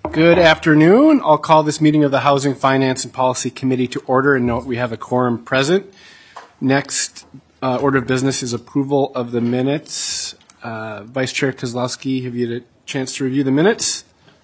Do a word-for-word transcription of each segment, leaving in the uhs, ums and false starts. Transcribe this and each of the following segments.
Good afternoon. I'll call this meeting of the Housing, Finance, and Policy Committee to order and note we have a quorum present. Next uh, order of business is approval of the minutes. Uh, Vice Chair Kozlowski, have you had a chance to review the minutes?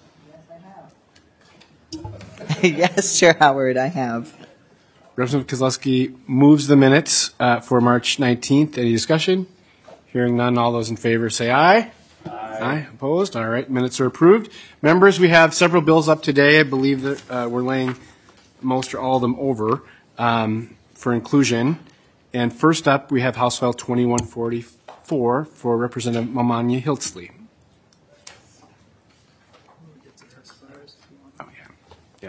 Yes, I have. Yes, Chair Howard, I have. Representative Kozlowski moves the minutes uh, for March nineteenth. Any discussion? Hearing none, all those in favor say aye. Aye. Aye. Opposed? All right. Minutes are approved. Members, we have several bills up today. I believe that uh, we're laying most or all of them over um, for inclusion. And first up, we have House File twenty-one forty-four for Representative Momanya Hiltzley. Oh, yeah.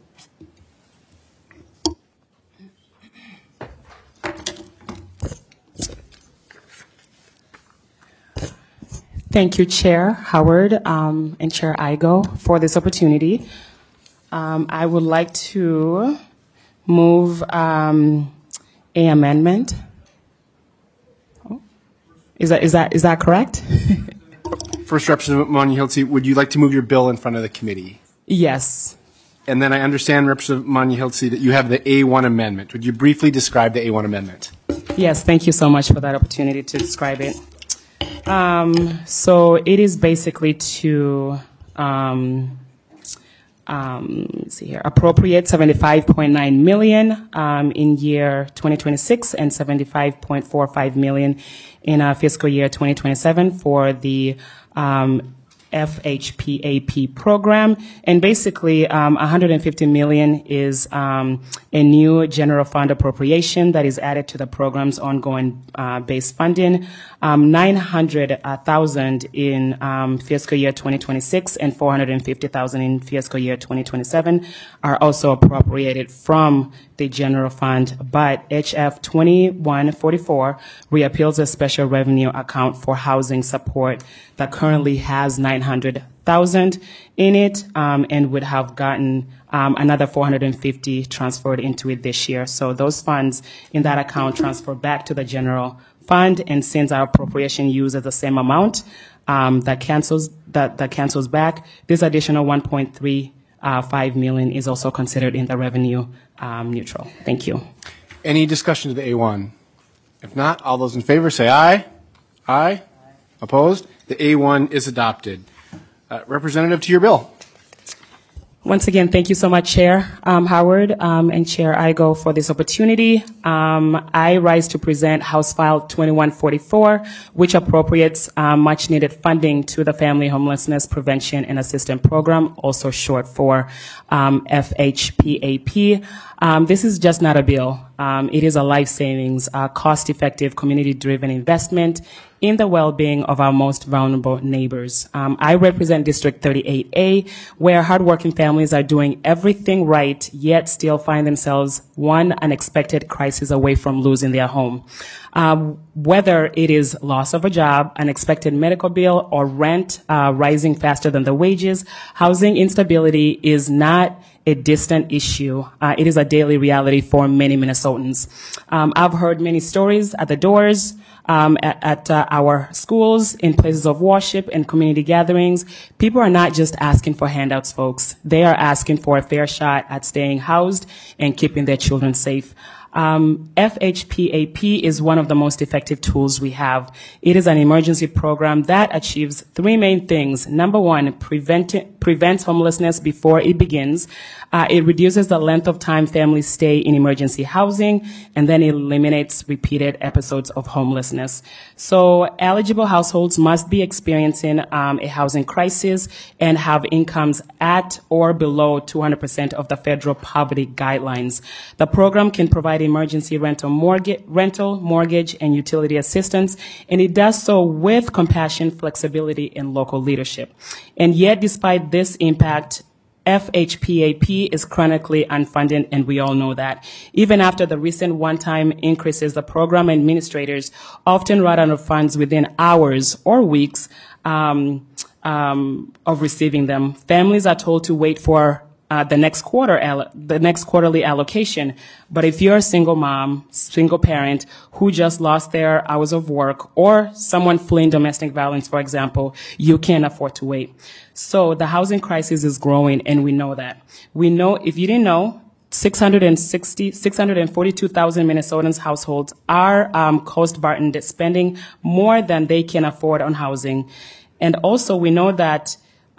Yeah. Thank you, Chair Howard um, and Chair Igo, for this opportunity. Um, I would like to move um, a amendment. Oh. Is that is that is that correct? First, Representative Momanya-Hiltzley, would you like to move your bill in front of the committee? Yes. And then I understand, Representative Momanya-Hiltzley, that you have the A one amendment. Would you briefly describe the A one amendment? Yes. Thank you so much for that opportunity to describe it. Um, so it is basically to um, um, let's see here, appropriate seventy-five point nine million um, in year twenty twenty-six and seventy-five point four five million in uh, fiscal year twenty twenty-seven for the um, F H P A P program, and basically um, one hundred fifty million is um, a new general fund appropriation that is added to the program's ongoing uh, base funding. Um, nine hundred thousand in um, fiscal year twenty twenty-six and four hundred fifty thousand in fiscal year twenty twenty-seven are also appropriated from the general fund, but H F twenty-one forty-four reappeals a special revenue account for housing support that currently has nine hundred thousand in it um, and would have gotten um, another four hundred fifty transferred into it this year. So those funds in that account transfer back to the general fund, and since our appropriation uses the same amount um, that cancels that, that cancels back, this additional one point three five million is also considered in the revenue um, neutral. Thank you. Any discussion to the A one? If not, all those in favor say aye. Aye. Aye. Opposed? The A one is adopted. Uh, Representative, to your bill. Once again, thank you so much, Chair um, Howard um, and Chair Igo, for this opportunity. Um, I rise to present House File twenty-one forty-four, which appropriates uh, much-needed funding to the Family Homelessness Prevention and Assistance Program, also short for um, F H P A P. Um, this is just not a bill. Um, it is a life savings, uh, cost-effective, community-driven investment in the well-being of our most vulnerable neighbors. Um, I represent District thirty-eight A, where hardworking families are doing everything right, yet still find themselves one unexpected crisis away from losing their home. Um, whether it is loss of a job, unexpected medical bill, or rent uh, rising faster than the wages, housing instability is not a distant issue. Uh, it is a daily reality for many Minnesotans. Um, I've heard many stories at the doors, um, at, at uh, our schools, in places of worship and community gatherings. People are not just asking for handouts, folks. They are asking for a fair shot at staying housed and keeping their children safe. Um, F H P A P is one of the most effective tools we have. It is an emergency program that achieves three main things. Number one, prevent, prevents homelessness before it begins. Uh, it reduces the length of time families stay in emergency housing, and then it eliminates repeated episodes of homelessness. So eligible households must be experiencing um, a housing crisis and have incomes at or below two hundred percent of the federal poverty guidelines. The program can provide emergency rental mortgage, rental, mortgage, and utility assistance, and it does so with compassion, flexibility, and local leadership. And yet, despite this impact, F H P A P is chronically unfunded, and we all know that. Even after the recent one-time increases, the program administrators often run out of funds within hours or weeks um, um, of receiving them. Families are told to wait for Uh, the next quarter, allo- the next quarterly allocation. But if you're a single mom, single parent who just lost their hours of work, or someone fleeing domestic violence, for example, you can't afford to wait. So the housing crisis is growing, and we know that. We know, if you didn't know, six hundred sixty, six hundred forty-two thousand Minnesotans households are um, cost-burdened, spending more than they can afford on housing. And also, we know that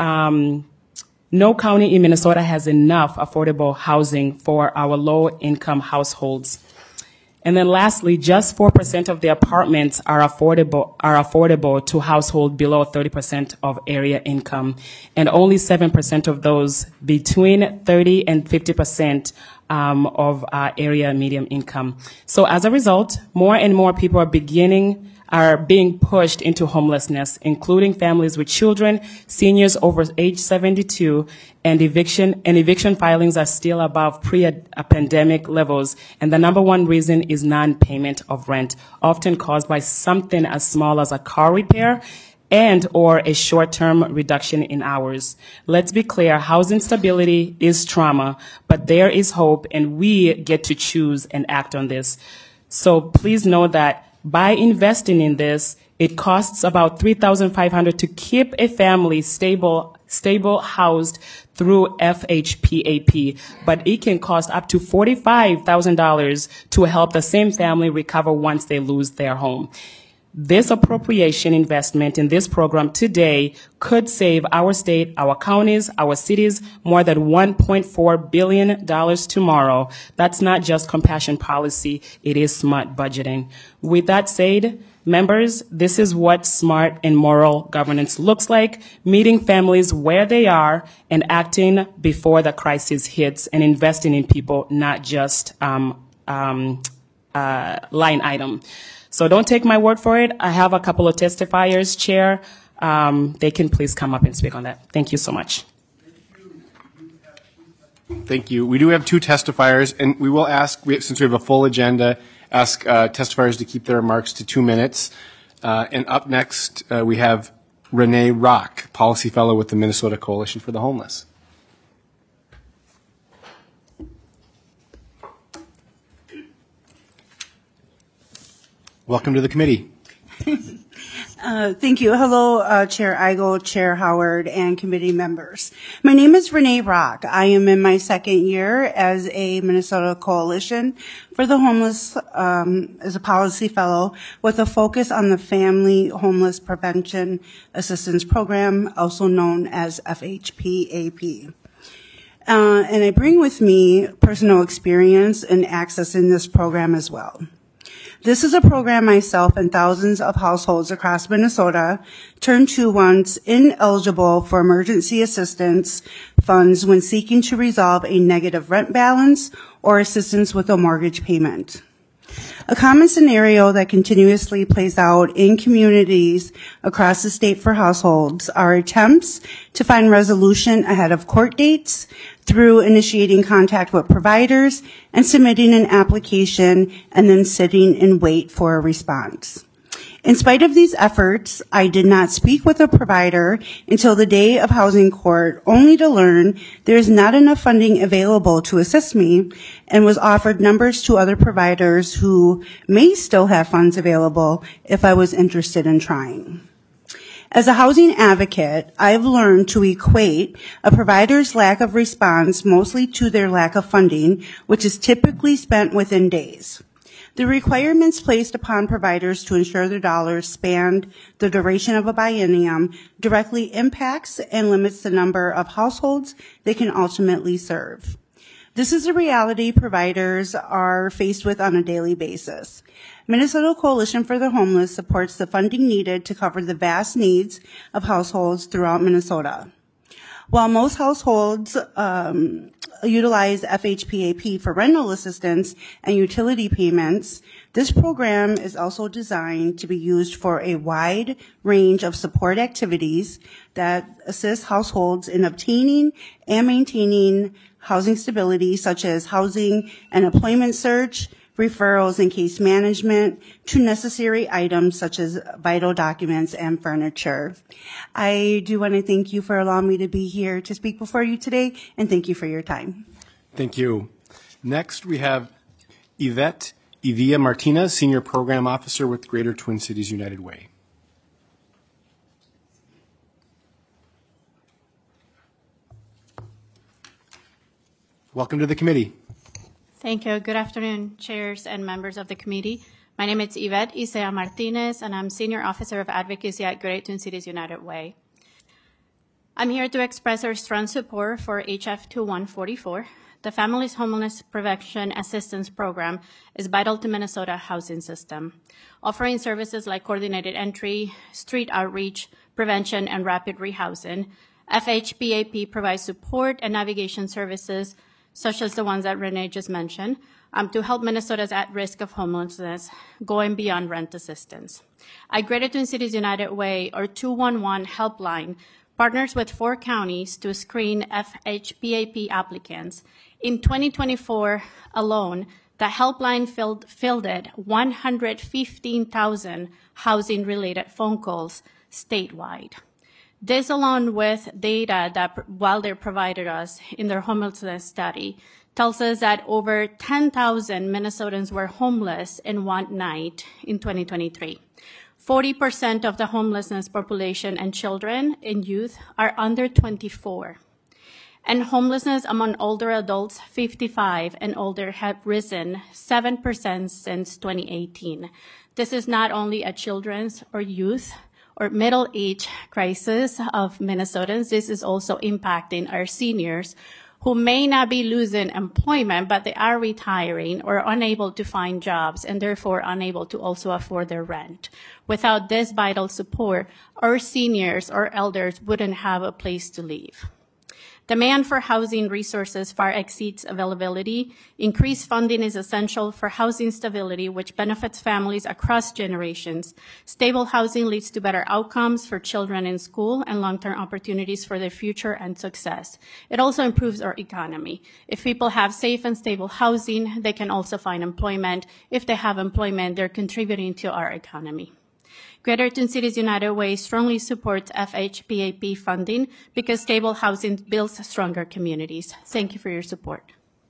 um, no county in Minnesota has enough affordable housing for our low-income households. And then lastly, just four percent of the apartments are affordable, are affordable to households below thirty percent of area income, and only seven percent of those between thirty and fifty percent um, of uh, area medium income. So as a result, more and more people are beginning are being pushed into homelessness, including families with children, seniors over age seventy-two, and eviction and eviction filings are still above pre-pandemic levels. And the number one reason is non-payment of rent, often caused by something as small as a car repair and or a short-term reduction in hours. Let's be clear, housing stability is trauma, but there is hope, and we get to choose and act on this. So please know that by investing in this, it costs about three thousand five hundred dollars to keep a family stable, stable housed through F H P A P, but it can cost up to forty-five thousand dollars to help the same family recover once they lose their home. This appropriation investment in this program today could save our state, our counties, our cities more than one point four billion dollars tomorrow. That's not just compassion policy, it is smart budgeting. With that said, members, this is what smart and moral governance looks like, meeting families where they are and acting before the crisis hits and investing in people, not just um, um, uh, line item. So don't take my word for it. I have a couple of testifiers, Chair. Um, they can please come up and speak on that. Thank you so much. Thank you. We do have two testifiers, and we will ask, since we have a full agenda, ask uh, testifiers to keep their remarks to two minutes. Uh, and up next, uh, we have Renee Rock, Policy Fellow with the Minnesota Coalition for the Homeless. Welcome to the committee. Uh, thank you. Hello, uh, Chair Igo, Chair Howard, and committee members. My name is Renee Rock. I am in my second year as a Minnesota Coalition for the Homeless, um, as a policy fellow with a focus on the Family Homeless Prevention Assistance Program, also known as F H P A P. Uh, and I bring with me personal experience in accessing this program as well. This is a program myself and thousands of households across Minnesota turn to once ineligible for emergency assistance funds when seeking to resolve a negative rent balance or assistance with a mortgage payment. A common scenario that continuously plays out in communities across the state for households are attempts to find resolution ahead of court dates through initiating contact with providers and submitting an application and then sitting in wait for a response. In spite of these efforts, I did not speak with a provider until the day of housing court, only to learn there is not enough funding available to assist me, and was offered numbers to other providers who may still have funds available if I was interested in trying. As a housing advocate, I've learned to equate a provider's lack of response mostly to their lack of funding, which is typically spent within days. The requirements placed upon providers to ensure their dollars span the duration of a biennium directly impacts and limits the number of households they can ultimately serve. This is a reality providers are faced with on a daily basis. Minnesota Coalition for the Homeless supports the funding needed to cover the vast needs of households throughout Minnesota. While most households um, utilize F H P A P for rental assistance and utility payments, this program is also designed to be used for a wide range of support activities that assist households in obtaining and maintaining housing stability, such as housing and employment search, referrals and case management, to necessary items such as vital documents and furniture. I do want to thank you for allowing me to be here to speak before you today, and thank you for your time. Thank you. Next, we have Yvette Evia Martinez, Senior Program Officer with Greater Twin Cities United Way. Welcome to the committee. Thank you. Good afternoon, chairs and members of the committee. My name is Yvette Isea Martinez, and I'm Senior Officer of Advocacy at Greater Twin Cities United Way. I'm here to express our strong support for H F twenty-one forty-four. The Families Homeless Prevention Assistance Program is vital to Minnesota housing system, offering services like coordinated entry, street outreach, prevention, and rapid rehousing. F H P A P provides support and navigation services, such as the ones that Renee just mentioned, um, to help Minnesotans at risk of homelessness, going beyond rent assistance. At Greater Twin Cities United Way, our two one one helpline partners with four counties to screen F H P A P applicants. In twenty twenty-four alone, the helpline filled, fielded one hundred fifteen thousand housing-related phone calls statewide. This, along with data that Wilder provided us in their homelessness study, tells us that over ten thousand Minnesotans were homeless in one night in twenty twenty-three. forty percent of the homelessness population and children and youth are under twenty-four. And homelessness among older adults fifty-five and older have risen seven percent since twenty eighteen. This is not only a children's or youth or middle-age crisis of Minnesotans. This is also impacting our seniors who may not be losing employment, but they are retiring or unable to find jobs and therefore unable to also afford their rent. Without this vital support, our seniors or elders wouldn't have a place to live. Demand for housing resources far exceeds availability. Increased funding is essential for housing stability, which benefits families across generations. Stable housing leads to better outcomes for children in school and long-term opportunities for their future and success. It also improves our economy. If people have safe and stable housing, they can also find employment. If they have employment, they're contributing to our economy. Greater Twin Cities United Way strongly supports F H P A P funding because stable housing builds stronger communities. Thank you for your support.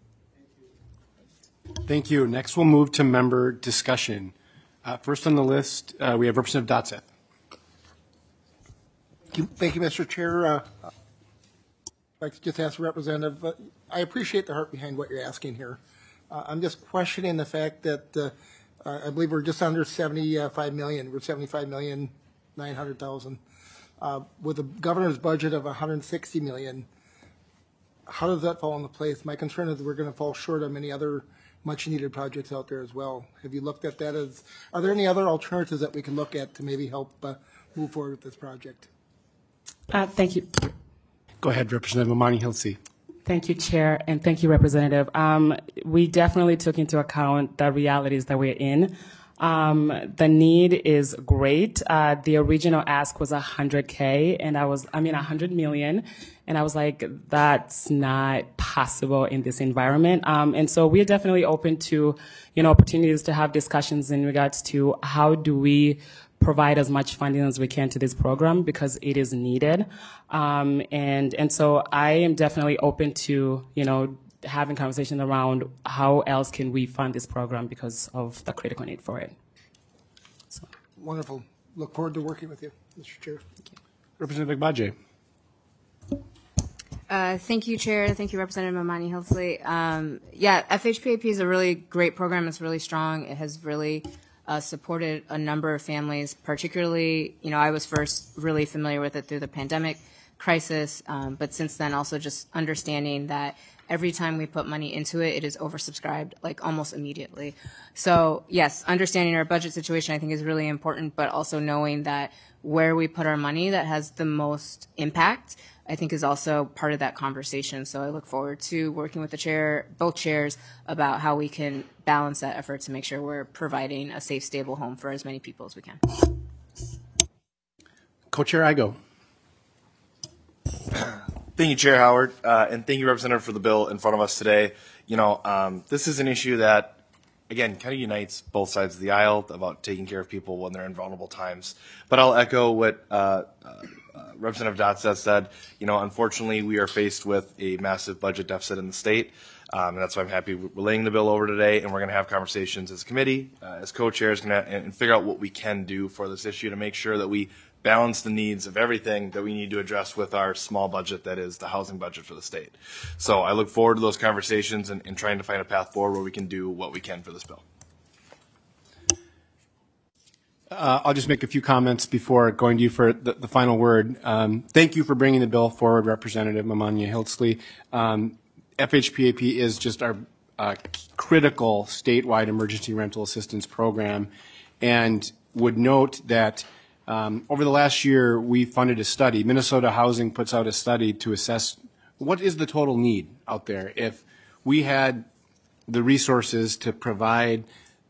Thank you. Next, we'll move to member discussion. Uh, first on the list, uh, we have Representative Dotseth. Thank you, Thank you Mister Chair. Uh, I'd like to just ask the Representative, uh, I appreciate the heart behind what you're asking here. Uh, I'm just questioning the fact that uh, Uh, I believe we're just under seventy-five million. We're seventy-five million nine hundred thousand. Uh, with a governor's budget of one hundred sixty million, how does that fall into place? My concern is we're going to fall short of many other much-needed projects out there as well. Have you looked at that? As are there any other alternatives that we can look at to maybe help uh, move forward with this project? Uh, thank you. Go ahead, Representative Imani Hilsi. Thank you, Chair, and thank you, Representative. Um, we definitely took into account the realities that we're in. Um, the need is great. Uh, the original ask was one hundred K, and I was, I mean, one hundred million, and I was like, that's not possible in this environment. Um, and so we're definitely open to, you know, opportunities to have discussions in regards to how do we provide as much funding as we can to this program because it is needed. Um, and, and so I am definitely open to, you know, having conversation around how else can we fund this program because of the critical need for it. So. Wonderful. Look forward to working with you, Mister Chair. Representative Agbaje. Uh, thank you, Chair. Thank you, Representative Imani Hilsley. Um, yeah, F H P A P is a really great program. It's really strong. It has really Uh, supported a number of families, particularly, you know, I was first really familiar with it through the pandemic crisis, um, but since then also just understanding that every time we put money into it, it is oversubscribed like almost immediately. So yes, understanding our budget situation I think is really important, but also knowing that where we put our money that has the most impact I think is also part of that conversation. So I look forward to working with the chair, both chairs, about how we can balance that effort to make sure we're providing a safe, stable home for as many people as we can. Co-Chair Igo. Thank you, Chair Howard, uh, and thank you, Representative, for the bill in front of us today. You know, um, this is an issue that, again, kind of unites both sides of the aisle about taking care of people when they're in vulnerable times. But I'll echo what uh, uh, uh, Representative Dotseth said. You know, unfortunately, we are faced with a massive budget deficit in the state, um, and that's why I'm happy we're laying the bill over today, and we're going to have conversations as a committee, uh, as co-chairs, and, and figure out what we can do for this issue to make sure that we balance the needs of everything that we need to address with our small budget that is the housing budget for the state. So I look forward to those conversations and, and trying to find a path forward where we can do what we can for this bill. Uh, I'll just make a few comments before going to you for the, the final word. Um, thank you for bringing the bill forward, Representative Mamania Hiltzley. Um, F H P A P is just our uh, critical statewide emergency rental assistance program, and would note that um, over the last year we funded a study. Minnesota Housing puts out a study to assess what is the total need out there. If we had the resources to provide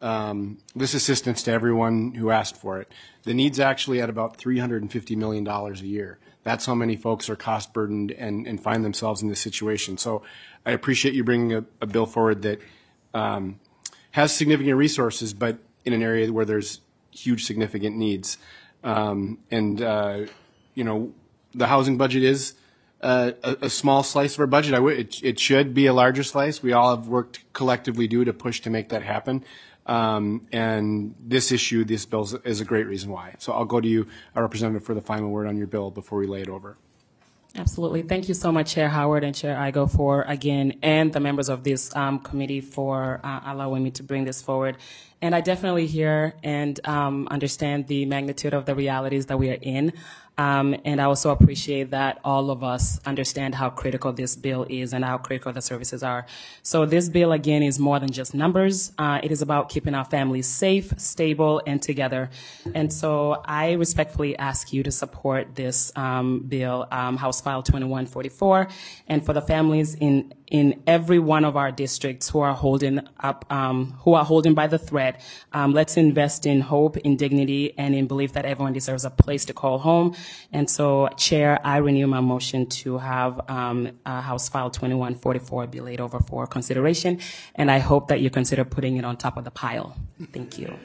Um, this assistance to everyone who asked for it. The need's actually at about three hundred fifty million dollars a year. That's how many folks are cost burdened and, and find themselves in this situation. So I appreciate you bringing a, a bill forward that um, has significant resources, but in an area where there's huge significant needs. Um, and, uh, you know, the housing budget is uh, a, a small slice of our budget. I w- it, it should be a larger slice. We all have worked collectively due to push to make that happen. Um, and this issue, this bill is, is a great reason why. So I'll go to you, our representative, for the final word on your bill before we lay it over. Absolutely. Thank you so much, Chair Howard and Chair Igo, for, again, and the members of this um, committee for uh, allowing me to bring this forward. And I definitely hear and um, understand the magnitude of the realities that we are in. Um, and I also appreciate that all of us understand how critical this bill is and how critical the services are. So this bill, again, is more than just numbers. Uh, it is about keeping our families safe, stable, and together. And so I respectfully ask you to support this um, bill, um, House File twenty-one forty-four, and for the families in in every one of our districts who are holding up, um, who are holding by the thread. Um, let's invest in hope, in dignity, and in belief that everyone deserves a place to call home. And so, Chair, I renew my motion to have um, uh, House File twenty-one forty-four be laid over for consideration, and I hope that you consider putting it on top of the pile. Thank you.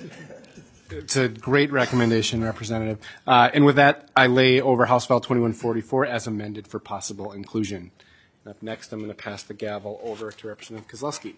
It's a great recommendation, Representative. Uh, and with that, I lay over House File twenty-one forty-four as amended for possible inclusion. Up next, I'm going to pass the gavel over to Representative Kozlowski.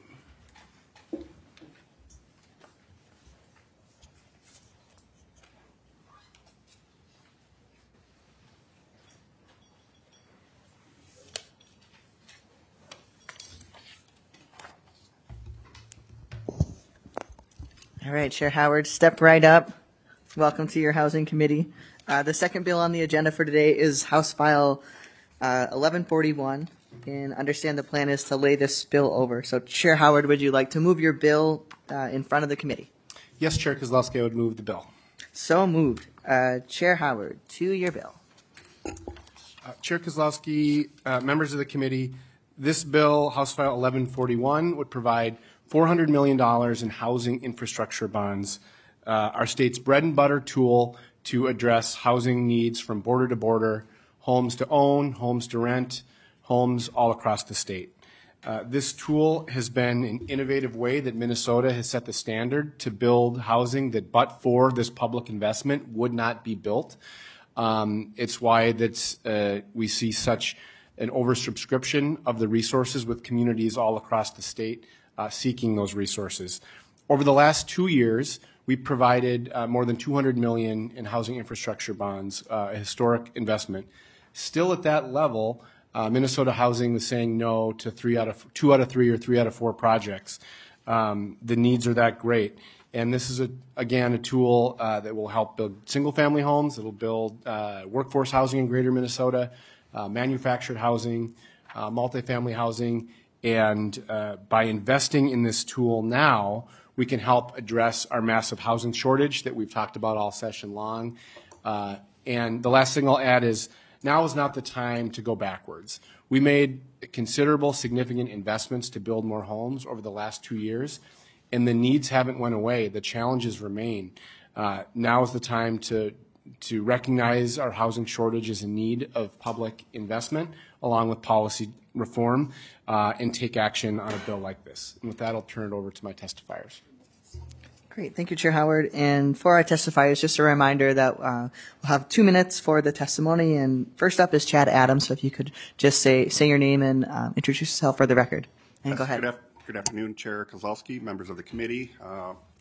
All right, Chair Howard, step right up. Welcome to your Housing Committee. Uh, the second bill on the agenda for today is House File uh, eleven forty-one. And understand the plan is to lay this bill over. So, Chair Howard, would you like to move your bill uh, in front of the committee? Yes, Chair Kozlowski, I would move the bill. So moved. Uh, Chair Howard, to your bill. Uh, Chair Kozlowski, uh, members of the committee, this bill, House File eleven forty-one, would provide four hundred million dollars in housing infrastructure bonds, uh, our state's bread and butter tool to address housing needs from border to border, homes to own, homes to rent, homes all across the state. Uh, this tool has been an innovative way that Minnesota has set the standard to build housing that, but for this public investment, would not be built. Um, it's why that's, uh, we see such an oversubscription of the resources with communities all across the state uh, seeking those resources. Over the last two years, we provided uh, more than two hundred million dollars in housing infrastructure bonds, uh, a historic investment. Still at that level, Uh, Minnesota Housing was saying no to three out of two out of three or three out of four projects. Um, the needs are that great, and this is a, again a tool uh, that will help build single-family homes. It will build uh, workforce housing in Greater Minnesota, uh, manufactured housing, uh, multifamily housing, and uh, by investing in this tool now, we can help address our massive housing shortage that we've talked about all session long. Uh, and the last thing I'll add is, now is not the time to go backwards. We made considerable, significant investments to build more homes over the last two years, and the needs haven't went away. The challenges remain. Uh, now is the time to to recognize our housing shortage is in need of public investment, along with policy reform, uh, and take action on a bill like this. And with that, I'll turn it over to my testifiers. Great. Thank you, Chair Howard. And for our testifiers, just a reminder that uh, we'll have two minutes for the testimony. And first up is Chad Adams. So if you could just say say your name and um, introduce yourself for the record. And yes, go ahead. Good, af- good afternoon, Chair Kozlowski, members of the committee. Uh,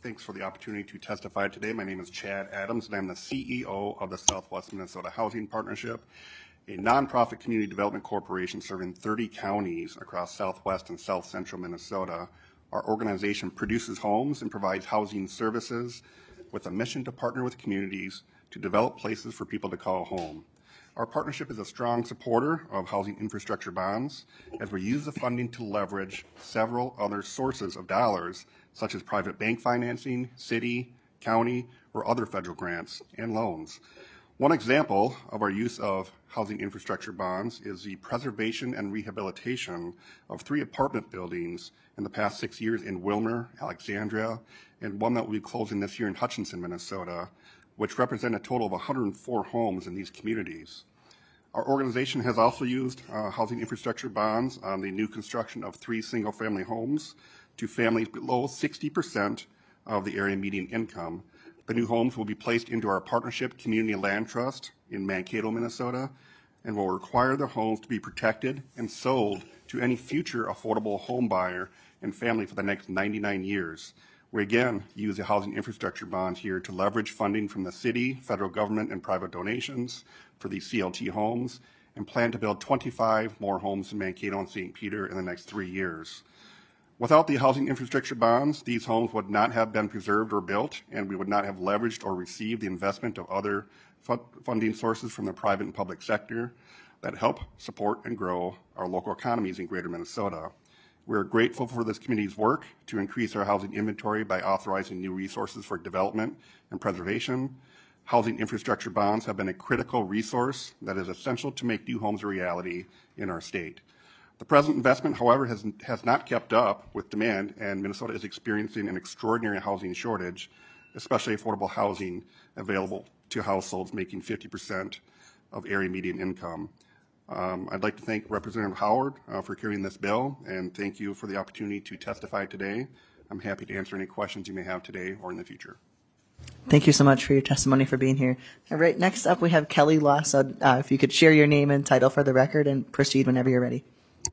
thanks for the opportunity to testify today. My name is Chad Adams, and I'm the C E O of the Southwest Minnesota Housing Partnership, a nonprofit community development corporation serving thirty counties across southwest and south central Minnesota. Our organization produces homes and provides housing services with a mission to partner with communities to develop places for people to call home. Our partnership is a strong supporter of housing infrastructure bonds as we use the funding to leverage several other sources of dollars, such as private bank financing, city, county, or other federal grants and loans. One example of our use of housing infrastructure bonds is the preservation and rehabilitation of three apartment buildings in the past six years in Wilmer, Alexandria, and one that will be closing this year in Hutchinson, Minnesota, which represent a total of one hundred four homes in these communities. Our organization has also used uh, housing infrastructure bonds on the new construction of three single-family homes to families below sixty percent of the area median income. The new homes will be placed into our partnership community land trust in Mankato, Minnesota, and will require the homes to be protected and sold to any future affordable home buyer and family for the next ninety-nine years. We again use the housing infrastructure bonds here to leverage funding from the city, federal government, and private donations for these C L T homes, and plan to build twenty-five more homes in Mankato and Saint Peter in the next three years. Without the housing infrastructure bonds, these homes would not have been preserved or built, and we would not have leveraged or received the investment of other fu- funding sources from the private and public sector that help support and grow our local economies in greater Minnesota. We're grateful for this community's work to increase our housing inventory by authorizing new resources for development and preservation. Housing infrastructure bonds have been a critical resource that is essential to make new homes a reality in our state. The present investment, however, has, has not kept up with demand, and Minnesota is experiencing an extraordinary housing shortage, especially affordable housing available to households making fifty percent of area median income. Um, I'd like to thank Representative Howard uh, for carrying this bill, and thank you for the opportunity to testify today. I'm happy to answer any questions you may have today or in the future. Thank you so much for your testimony, for being here. All right, next up we have Kelly Law. So uh, if you could share your name and title for the record and proceed whenever you're ready.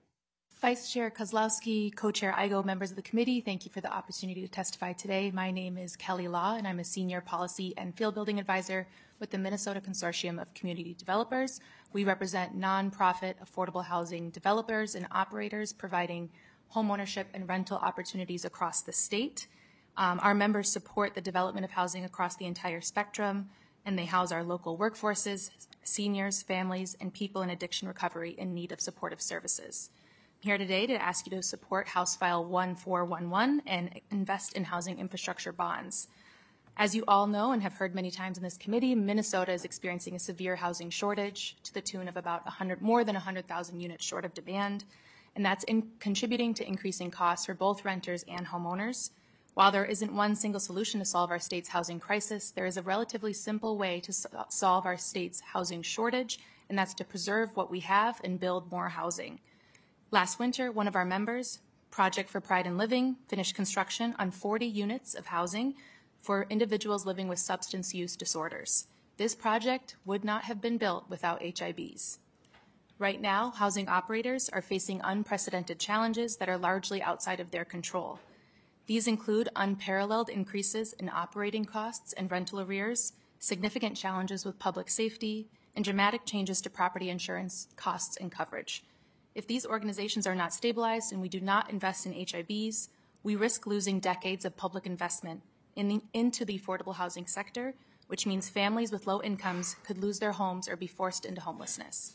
Vice Chair Kozlowski, Co-Chair Igo, members of the committee, thank you for the opportunity to testify today. My name is Kelly Law, and I'm a Senior Policy and Field Building Advisor with the Minnesota Consortium of Community Developers. We represent nonprofit affordable housing developers and operators providing homeownership and rental opportunities across the state. Um, our members support the development of housing across the entire spectrum, and they house our local workforces, seniors, families, and people in addiction recovery in need of supportive services. I'm here today to ask you to support House File one four one one and invest in housing infrastructure bonds. As you all know and have heard many times in this committee, Minnesota is experiencing a severe housing shortage to the tune of about one hundred, more than one hundred thousand units short of demand, and that's in contributing to increasing costs for both renters and homeowners. While there isn't one single solution to solve our state's housing crisis, there is a relatively simple way to so- solve our state's housing shortage, and that's to preserve what we have and build more housing. Last winter, one of our members, Project for Pride in Living, finished construction on forty units of housing for individuals living with substance use disorders. This project would not have been built without H I Bs. Right now, housing operators are facing unprecedented challenges that are largely outside of their control. These include unparalleled increases in operating costs and rental arrears, significant challenges with public safety, and dramatic changes to property insurance costs and coverage. If these organizations are not stabilized and we do not invest in H I Bs, we risk losing decades of public investment in the, into the affordable housing sector, which means families with low incomes could lose their homes or be forced into homelessness.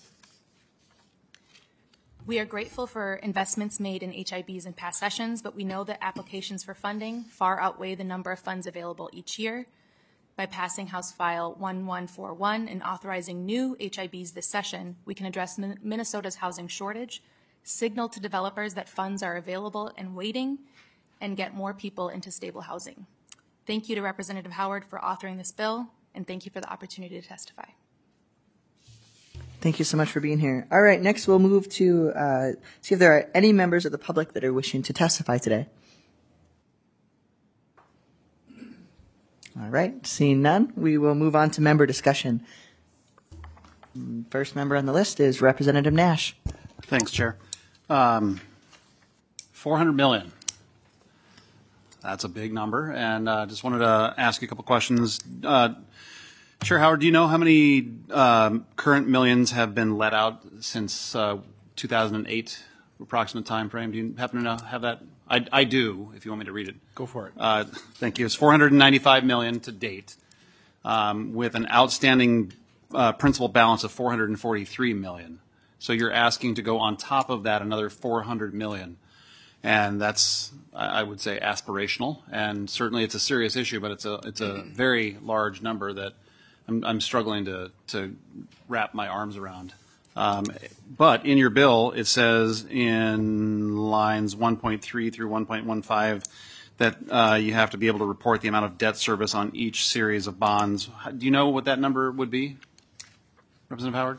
We are grateful for investments made in H I Bs in past sessions, but we know that applications for funding far outweigh the number of funds available each year. By passing House File one one four one and authorizing new H I Bs this session, we can address Min- Minnesota's housing shortage, signal to developers that funds are available and waiting, and get more people into stable housing. Thank you to Representative Howard for authoring this bill, and thank you for the opportunity to testify. Thank you so much for being here. All right, next we'll move to uh, see if there are any members of the public that are wishing to testify today. All right, seeing none, we will move on to member discussion. First member on the list is Representative Nash. Thanks, Chair. Um, four hundred million that's a big number, and uh, just wanted to ask you a couple questions. Uh, Chair Howard, do you know how many um, current millions have been let out since uh, two thousand eight, approximate time frame? Do you happen to know, have that? I, I do, if you want me to read it. Go for it. Uh, thank you. It's four hundred ninety-five million to date, um, with an outstanding uh, principal balance of four hundred forty-three million. So you're asking to go on top of that another four hundred million. And that's, I would say, aspirational. And certainly it's a serious issue, but it's a, it's a very large number that I'm, I'm struggling to, to wrap my arms around. Um, but in your bill, it says in lines one point three through one point one five that uh, you have to be able to report the amount of debt service on each series of bonds. Do you know what that number would be, Representative Howard?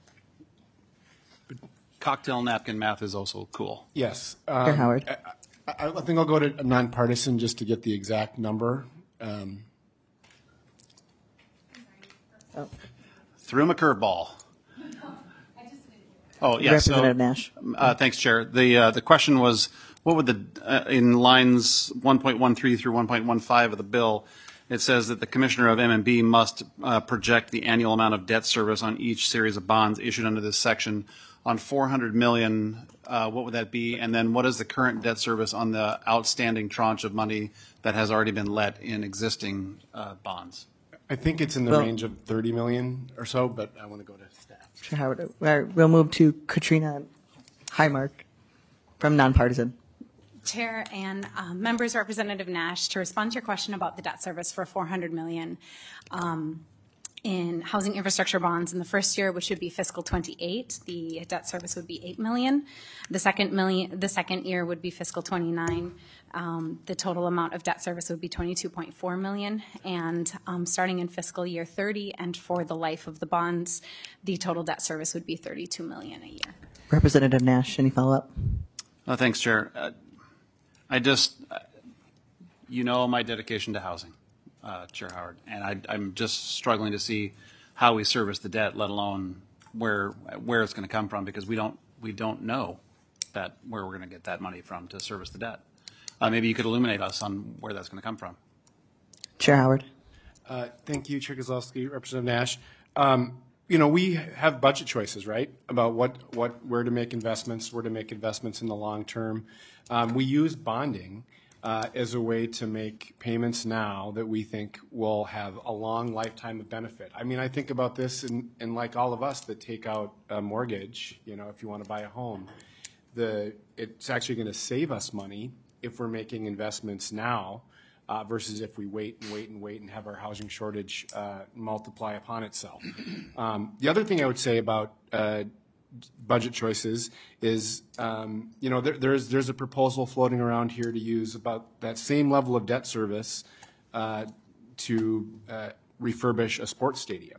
Cocktail napkin math is also cool. Yes. Chair Um, Howard. I, I, I think I'll go to nonpartisan just to get the exact number. Um, Threw him a curveball. Oh, yeah. Representative so, Nash. Uh, thanks, Chair. The uh, the question was, what would the uh, in lines one point one three through one point one five of the bill, it says that the Commissioner of M and B must uh, project the annual amount of debt service on each series of bonds issued under this section. On four hundred million, uh, what would that be? And then what is the current debt service on the outstanding tranche of money that has already been let in existing uh, bonds? I think it's in the Well- range of thirty or so, but I want to go to staff. Chair Howard. All right, we'll move to Katrina Highmark from nonpartisan. Chair and um, members, Representative Nash, to respond to your question about the debt service for four hundred million dollars um, in housing infrastructure bonds in the first year, which would be fiscal twenty-eight, the debt service would be eight million dollars. The second million, the second year would be fiscal twenty-nine. Um, the total amount of debt service would be twenty-two point four million dollars. And um, starting in fiscal year thirty and for the life of the bonds, the total debt service would be thirty-two million dollars a year. Representative Nash, any follow-up? Oh, thanks, Chair. Uh, I just, uh, you know my dedication to housing, uh, Chair Howard, and I, I'm just struggling to see how we service the debt, let alone where where it's going to come from, because we don't we don't know that where we're going to get that money from to service the debt. Uh, maybe you could illuminate us on where that's going to come from. Chair Howard. Uh, thank you, Chair Kozlowski, Representative Nash. Um, you know, we have budget choices, right, about what, what, where to make investments, where to make investments in the long term. Um, we use bonding uh, as a way to make payments now that we think will have a long lifetime of benefit. I mean, I think about this, and, and like all of us that take out a mortgage, you know, if you want to buy a home, the it's actually going to save us money if we're making investments now uh, versus if we wait and wait and wait and have our housing shortage uh, multiply upon itself. Um, the other thing I would say about uh, budget choices is, um, you know, there, there's there's a proposal floating around here to use about that same level of debt service uh, to uh, refurbish a sports stadium.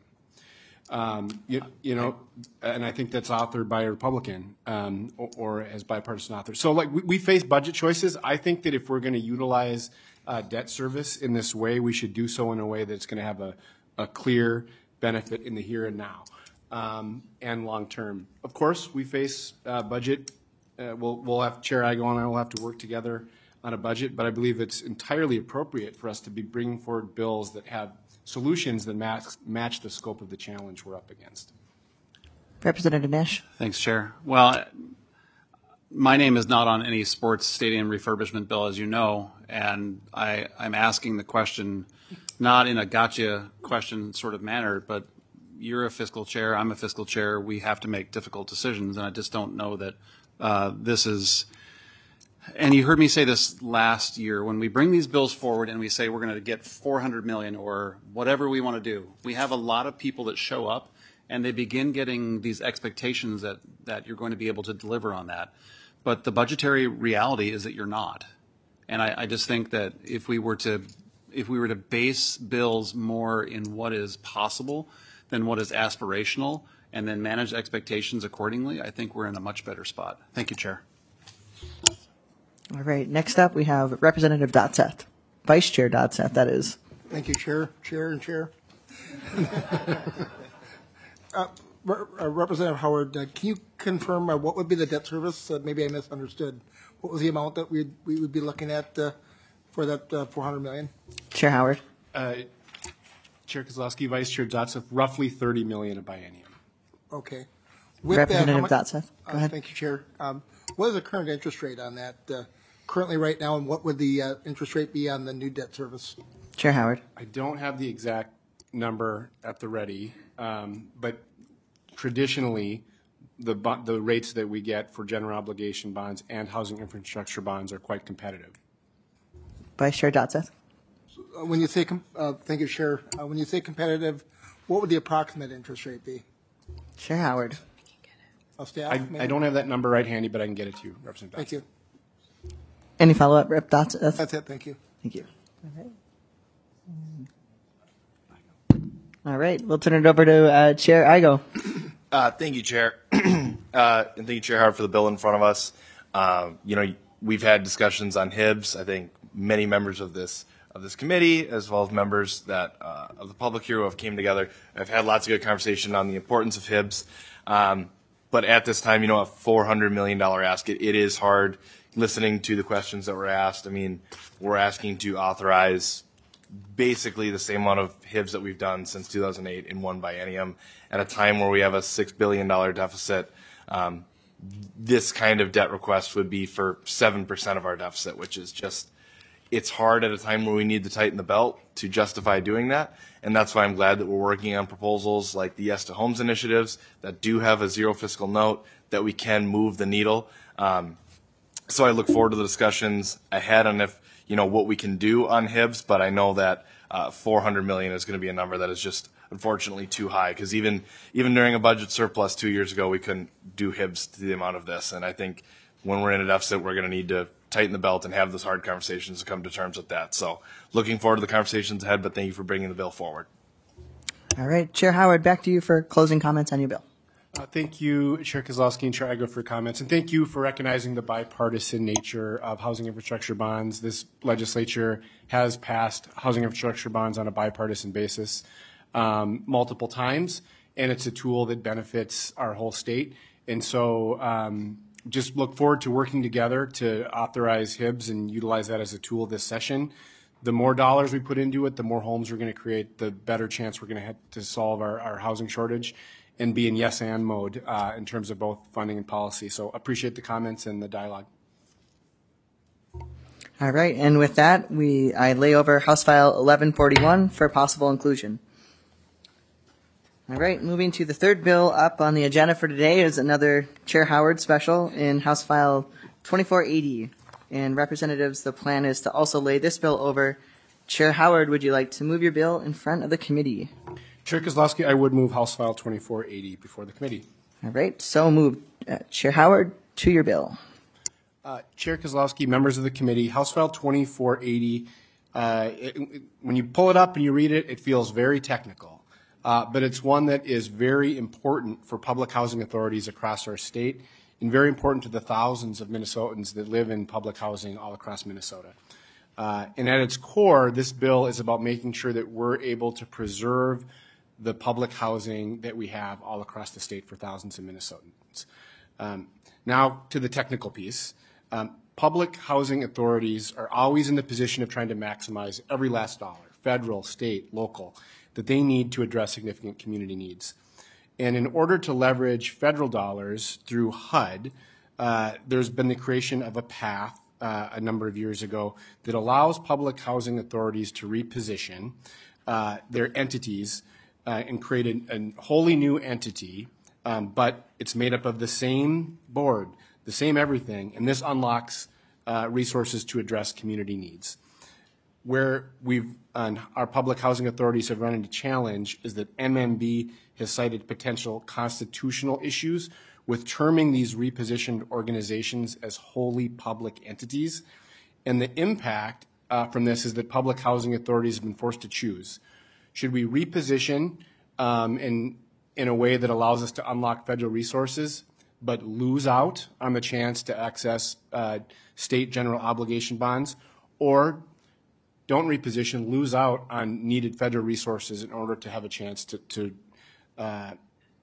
Um, you, you know, and I think that's authored by a Republican um, or, or as bipartisan author. So, like, we, we face budget choices. I think that if we're going to utilize uh, debt service in this way, we should do so in a way that's going to have a, a clear benefit in the here and now um, and long term. Of course, we face uh, budget. Uh, we'll, we'll have Chair Igo and I will have to work together on a budget, but I believe it's entirely appropriate for us to be bringing forward bills that have solutions that match, match the scope of the challenge we're up against. Representative Nash. Thanks, Chair. Well, my name is not on any sports stadium refurbishment bill, as you know, and I, I'm asking the question not in a gotcha question sort of manner, but you're a fiscal chair, I'm a fiscal chair, we have to make difficult decisions, and I just don't know that uh, this is... And you heard me say this last year, when we bring these bills forward and we say we're going to get four hundred million or whatever we want to do, we have a lot of people that show up and they begin getting these expectations that, that you're going to be able to deliver on that. But the budgetary reality is that you're not. And I, I just think that if we were to if we were to base bills more in what is possible than what is aspirational and then manage expectations accordingly, I think we're in a much better spot. Thank you, Chair. All right, next up we have Representative Dotseth, Vice Chair Dotseth, that is. Thank you, Chair, Chair, and Chair. uh, Re- uh, Representative Howard, uh, can you confirm uh, what would be the debt service? Uh, maybe I misunderstood. What was the amount that we'd, we would be looking at uh, for that uh, four hundred million? Chair Howard. Uh, Chair Kozlowski, Vice Chair Dotseth, roughly thirty million a biennium. Okay. With that, how Representative much- Dotseth, go uh, ahead. Thank you, Chair. Um, What is the current interest rate on that uh, currently right now, and what would the uh, interest rate be on the new debt service? Chair Howard. I don't have the exact number at the ready, um, but traditionally, the bo- the rates that we get for general obligation bonds and housing infrastructure bonds are quite competitive. Vice Chair Dotseth. Uh, When you say, com- uh, thank you, Chair. Uh, When you say competitive, what would the approximate interest rate be? Chair Howard. Of staff? I, maybe? I don't have that number right handy, but I can get it to you, Representative. Thank you. Any follow-up, Rep Dotseth? That's it. Thank you. Thank you. All right, we'll turn it over to uh, Chair Igo. Uh, thank you, Chair. uh, and thank you, Chair Howard, for the bill in front of us. Uh, you know, we've had discussions on Hibbs. I think many members of this of this committee, as well as members that uh, of the public here who have came together, have had lots of good conversation on the importance of Hibbs. Um, but at this time, you know, a four hundred million dollars ask, it, it is hard listening to the questions that were asked. I mean, we're asking to authorize basically the same amount of Hibbs that we've done since two thousand eight in one biennium at a time where we have a six billion dollars deficit. Um, this kind of debt request would be for seven percent of our deficit, which is just, it's hard at a time where we need to tighten the belt to justify doing that. And that's why I'm glad that we're working on proposals like the Yes to Homes initiatives that do have a zero fiscal note, that we can move the needle. Um, so I look forward to the discussions ahead on if, you know, what we can do on Hibbs, but I know that uh, four hundred million is going to be a number that is just unfortunately too high, because even even during a budget surplus two years ago, we couldn't do Hibbs to the amount of this. And I think when we're in a deficit, we're going to need to tighten the belt and have those hard conversations to come to terms with that. So looking forward to the conversations ahead, but thank you for bringing the bill forward. All right, Chair Howard, back to you for closing comments on your bill. Uh, thank you, Chair Kozlowski and Chair Igo, for comments, and thank you for recognizing the bipartisan nature of housing infrastructure bonds. This legislature has passed housing infrastructure bonds on a bipartisan basis um, multiple times, and it's a tool that benefits our whole state. And so um, just look forward to working together to authorize Hibbs and utilize that as a tool this session. The more dollars we put into it, the more homes we're going to create, the better chance we're going to have to solve our, our housing shortage and be in yes and mode uh, in terms of both funding and policy. So appreciate the comments and the dialogue. All right, and with that, we I lay over House File eleven forty-one for possible inclusion. All right, moving to the third bill up on the agenda for today is another Chair Howard special in House File twenty-four eighty. And representatives, the plan is to also lay this bill over. Chair Howard, would you like to move your bill in front of the committee? Chair Kozlowski, I would move House File twenty-four eighty before the committee. All right, so moved. Uh, Chair Howard, to your bill. Uh, Chair Kozlowski, members of the committee, House File twenty-four eighty, uh, it, it, when you pull it up and you read it, it feels very technical. Uh, but it's one that is very important for public housing authorities across our state and very important to the thousands of Minnesotans that live in public housing all across Minnesota. Uh, and at its core, this bill is about making sure that we're able to preserve the public housing that we have all across the state for thousands of Minnesotans. Um, now to the technical piece. Um, public housing authorities are always in the position of trying to maximize every last dollar, federal, state, local, that they need to address significant community needs. And in order to leverage federal dollars through H U D, uh, there's been the creation of a path uh, a number of years ago that allows public housing authorities to reposition uh, their entities uh, and create a, a wholly new entity, um, but it's made up of the same board, the same everything, and this unlocks uh, resources to address community needs. Where we've, uh, our public housing authorities have run into challenge is that M M B has cited potential constitutional issues with terming these repositioned organizations as wholly public entities. And the impact uh, from this is that public housing authorities have been forced to choose. Should we reposition um, in, in a way that allows us to unlock federal resources, but lose out on the chance to access uh, state general obligation bonds, or don't reposition, lose out on needed federal resources in order to have a chance to, to uh,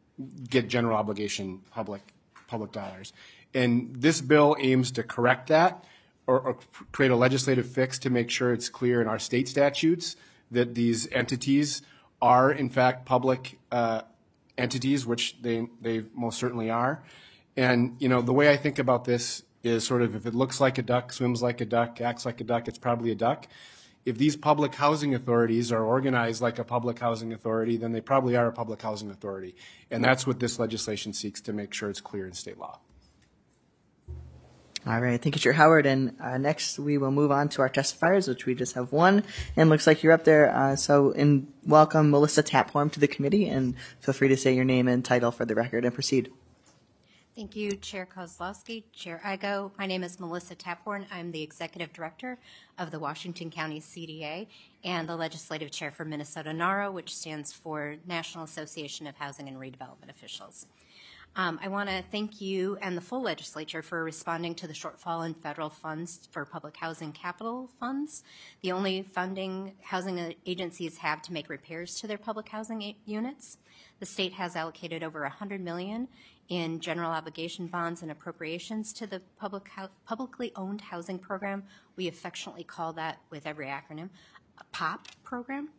get general obligation public public dollars? And this bill aims to correct that, or, or create a legislative fix to make sure it's clear in our state statutes that these entities are in fact public uh, entities, which they they most certainly are. And you know, the way I think about this is sort of, if it looks like a duck, swims like a duck, acts like a duck, it's probably a duck. If these public housing authorities are organized like a public housing authority, then they probably are a public housing authority. And that's what this legislation seeks to make sure it's clear in state law. All right, thank you, Chair Howard. And uh, next we will move on to our testifiers, which we just have one. And looks like you're up there. Uh, so in, welcome Melissa Taphorn to the committee, and feel free to say your name and title for the record and proceed. Thank you, Chair Kozlowski, Chair Igo. My name is Melissa Taphorn. I'm the Executive Director of the Washington County C D A and the Legislative Chair for Minnesota NARA, which stands for National Association of Housing and Redevelopment Officials. Um, I want to thank you and the full legislature for responding to the shortfall in federal funds for public housing capital funds. The only funding housing agencies have to make repairs to their public housing units. The state has allocated over one hundred million dollars in general obligation bonds and appropriations to the public publicly owned housing program. We affectionately call that, with every acronym, a POP program.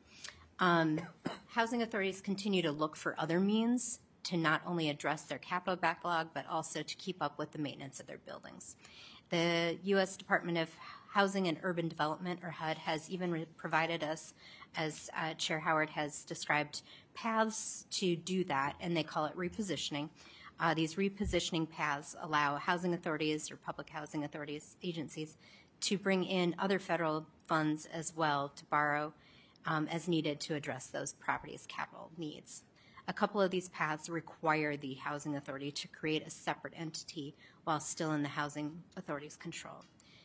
Um, housing authorities continue to look for other means to not only address their capital backlog, but also to keep up with the maintenance of their buildings. The U S Department of Housing and Urban Development, or H U D, has even re- provided us, as uh, Chair Howard has described, paths to do that, and they call it repositioning. Uh, these repositioning paths allow housing authorities or public housing authorities, agencies, to bring in other federal funds as well to borrow um, as needed to address those properties' capital needs. A couple of these paths require the housing authority to create a separate entity while still in the housing authority's control.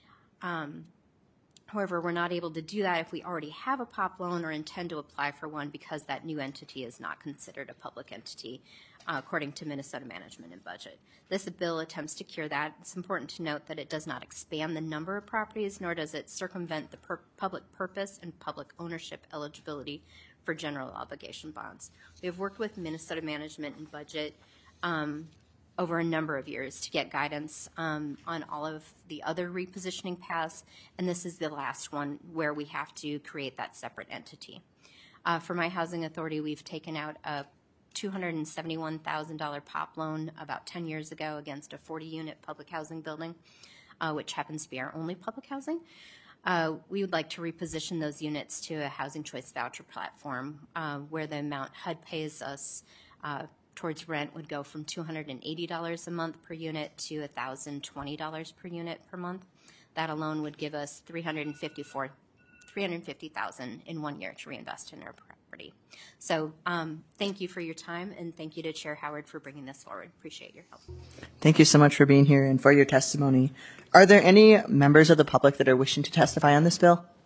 Um, however, we're not able to do that if we already have a POP loan or intend to apply for one, because that new entity is not considered a public entity, uh, according to Minnesota Management and Budget. This bill attempts to cure that. It's important to note that it does not expand the number of properties, nor does it circumvent the per- public purpose and public ownership eligibility for general obligation bonds. We have worked with Minnesota Management and Budget um, over a number of years to get guidance um, on all of the other repositioning paths, and this is the last one where we have to create that separate entity. Uh, for my housing authority, we've taken out a two hundred seventy-one thousand dollars POP loan about ten years ago against a forty unit public housing building, uh, which happens to be our only public housing. Uh, we would like to reposition those units to a housing choice voucher platform uh, where the amount H U D pays us uh, towards rent would go from two hundred eighty dollars a month per unit to one thousand twenty dollars per unit per month. That alone would give us three hundred fifty-four, three hundred fifty thousand dollars in one year to reinvest in our property. So um, thank you for your time, and thank you to Chair Howard for bringing this forward. Appreciate your help. Thank you so much for being here and for your testimony. Are there any members of the public that are wishing to testify on this bill? All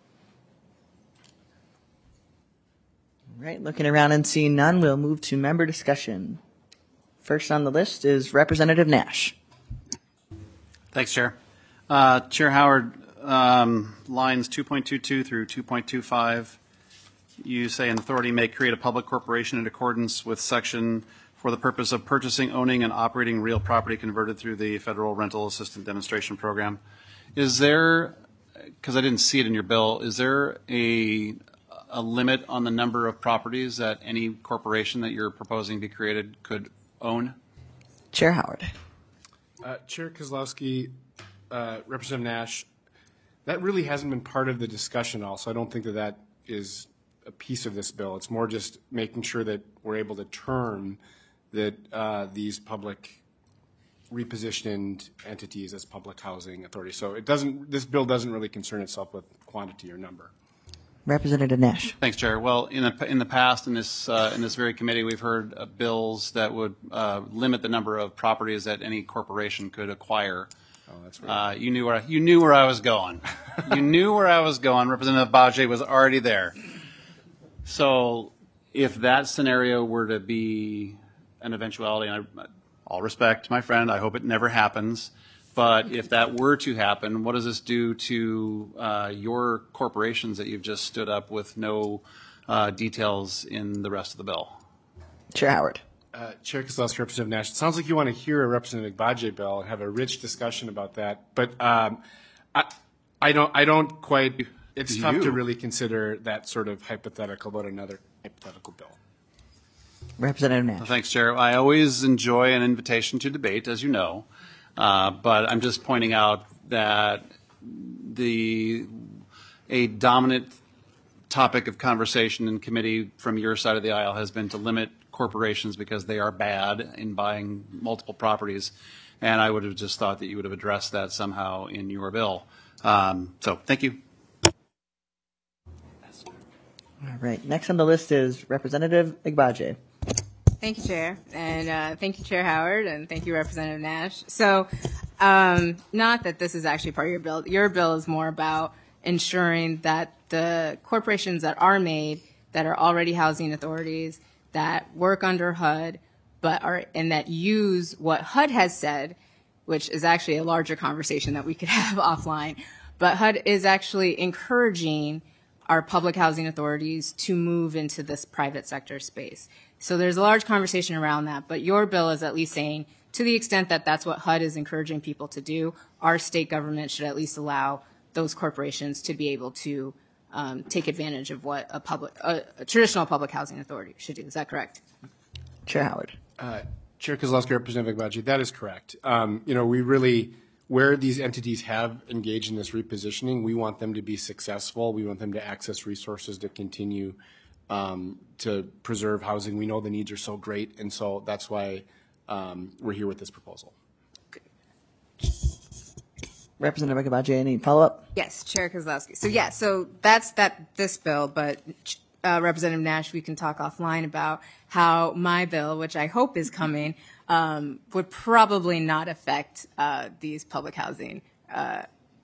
right, looking around and seeing none, we'll move to member discussion. First on the list is Representative Nash. Thanks, Chair. Uh, Chair Howard, um, lines two point two two through two point two five, you say an authority may create a public corporation in accordance with section for the purpose of purchasing, owning, and operating real property converted through the Federal Rental Assistance Demonstration Program. Is there, because I didn't see it in your bill, is there a, a limit on the number of properties that any corporation that you're proposing be created could own? Chair Howard. Uh, Chair Kozlowski, uh, Representative Nash, that really hasn't been part of the discussion also. I don't think that that is a piece of this bill. It's more just making sure that we're able to term that uh, these public repositioned entities as public housing authorities. So it doesn't, this bill doesn't really concern itself with quantity or number. Representative Nash. Thanks, Chair. Well, in the in the past, in this uh, in this very committee, we've heard uh, bills that would uh, limit the number of properties that any corporation could acquire. Oh, that's right. Uh, you knew where I, you knew where I was going. You knew where I was going. Representative Bajaj was already there. So, if that scenario were to be an eventuality, and I, all respect, my friend, I hope it never happens. But if that were to happen, what does this do to uh, your corporations that you've just stood up with no uh, details in the rest of the bill? Chair Howard. Uh, Chair Kozlowski, Representative Nash, it sounds like you want to hear a Representative Bajaj bill and have a rich discussion about that. But um, I, I don't, I don't quite, it's Do tough you? to really consider that sort of hypothetical about another hypothetical bill. Representative Nash. Well, thanks, Chair. I always enjoy an invitation to debate, as you know, uh, but I'm just pointing out that the a dominant topic of conversation in committee from your side of the aisle has been to limit corporations because they are bad in buying multiple properties, and I would have just thought that you would have addressed that somehow in your bill. Um, so, thank you. All right. Next on the list is Representative Agbaje. Thank you, Chair, and uh, thank you, Chair Howard, and thank you, Representative Nash. So, um, not that this is actually part of your bill. Your bill is more about ensuring that the corporations that are made, that are already housing authorities, that work under H U D, but are and that use what H U D has said, which is actually a larger conversation that we could have offline. But H U D is actually encouraging our public housing authorities to move into this private sector space. So there's a large conversation around that, but your bill is at least saying, to the extent that that's what H U D is encouraging people to do, our state government should at least allow those corporations to be able to um, take advantage of what a public, a, a traditional public housing authority should do. Is that correct? Chair Howard. Uh, Chair Kozlowski, Representative Agbaje, that is correct. Um, you know, we really, where these entities have engaged in this repositioning, we want them to be successful. We want them to access resources to continue um, to preserve housing. We know the needs are so great, and so that's why um, we're here with this proposal. Representative Agbaje, any follow-up? Yes, Chair Kozlowski. So yeah, so that's that this bill, but uh, Representative Nash, we can talk offline about how my bill, which I hope is coming, um, would probably not affect uh, these public housing. Uh,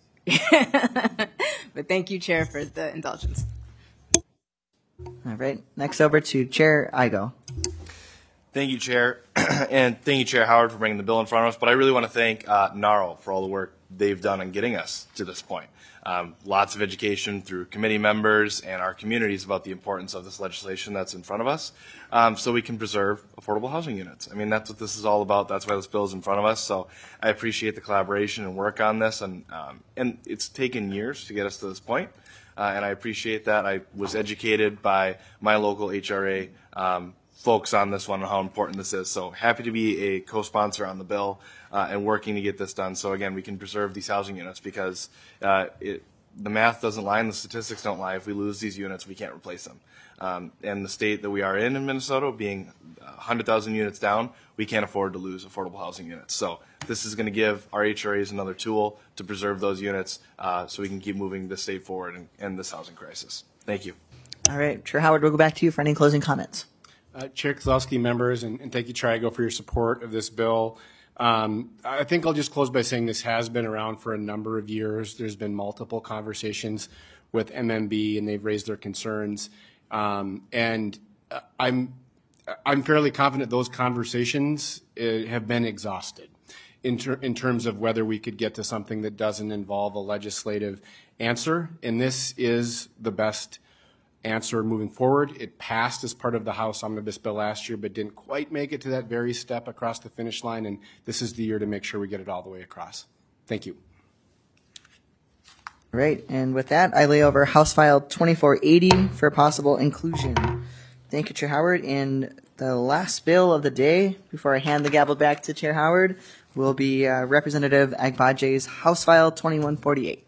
but thank you, Chair, for the indulgence. All right. Next over to Chair Igo. Thank you, Chair, and thank you, Chair Howard, for bringing the bill in front of us. But I really want to thank uh, NARO for all the work they've done in getting us to this point. Um, lots of education through committee members and our communities about the importance of this legislation that's in front of us, um, so we can preserve affordable housing units. I mean, that's what this is all about. That's why this bill is in front of us. So I appreciate the collaboration and work on this, and um, and it's taken years to get us to this point. Uh, and I appreciate that. I was educated by my local H R A um, folks on this one and how important this is. So happy to be a co-sponsor on the bill uh, and working to get this done. So again, we can preserve these housing units because uh, it, the math doesn't lie and the statistics don't lie. If we lose these units, we can't replace them. Um, and the state that we are in in Minnesota, being one hundred thousand units down, we can't afford to lose affordable housing units. So this is going to give our H R As another tool to preserve those units uh, so we can keep moving the state forward and end this housing crisis. Thank you. All right. Chair Howard, we'll go back to you for any closing comments. Uh, Chair Kozlowski, members, and, and thank you, Trigo, for your support of this bill. Um, I think I'll just close by saying this has been around for a number of years. There's been multiple conversations with M M B, and they've raised their concerns. Um, and uh, I'm I'm fairly confident those conversations uh, have been exhausted in, ter- in terms of whether we could get to something that doesn't involve a legislative answer. And this is the best answer moving forward. It passed as part of the House Omnibus Bill last year, but didn't quite make it to that very step across the finish line, and this is the year to make sure we get it all the way across. Thank you. All right, and with that, I lay over House File twenty-four eighty for possible inclusion. Thank you, Chair Howard. And the last bill of the day, before I hand the gavel back to Chair Howard, will be uh, Representative Agbaje's House File twenty-one forty-eight.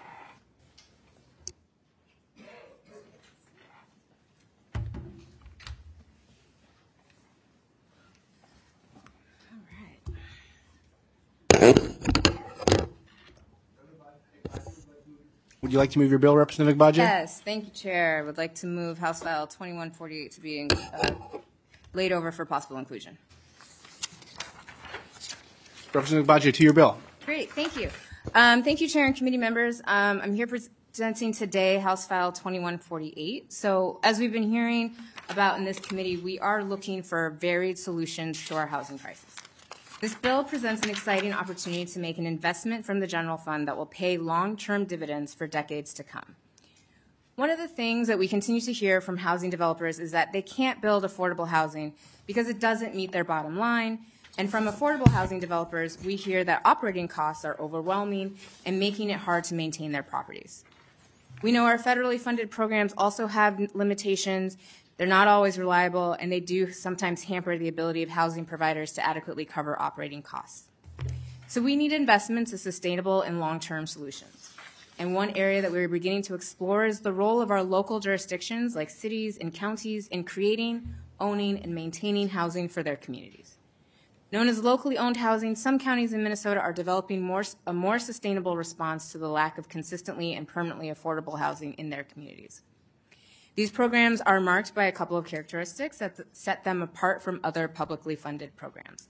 Would you like to move your bill, Representative Agbaje? Yes, thank you, Chair. I would like to move House File twenty-one forty-eight to be uh, laid over for possible inclusion. Representative Agbaje, to your bill. Great, thank you. Um, thank you, Chair and committee members. Um, I'm here presenting today House File twenty-one forty-eight. So as we've been hearing about in this committee, we are looking for varied solutions to our housing crisis. This bill presents an exciting opportunity to make an investment from the general fund that will pay long-term dividends for decades to come. One of the things that we continue to hear from housing developers is that they can't build affordable housing because it doesn't meet their bottom line, And from affordable housing developers, we hear that operating costs are overwhelming and making it hard to maintain their properties. We know our federally funded programs also have limitations. They're not always reliable, and they do sometimes hamper the ability of housing providers to adequately cover operating costs. So we need investments in sustainable and long-term solutions. And one area that we're beginning to explore is the role of our local jurisdictions, like cities and counties, in creating, owning, and maintaining housing for their communities. Known as locally owned housing, some counties in Minnesota are developing more, a more sustainable response to the lack of consistently and permanently affordable housing in their communities. These programs are marked by a couple of characteristics that set them apart from other publicly funded programs.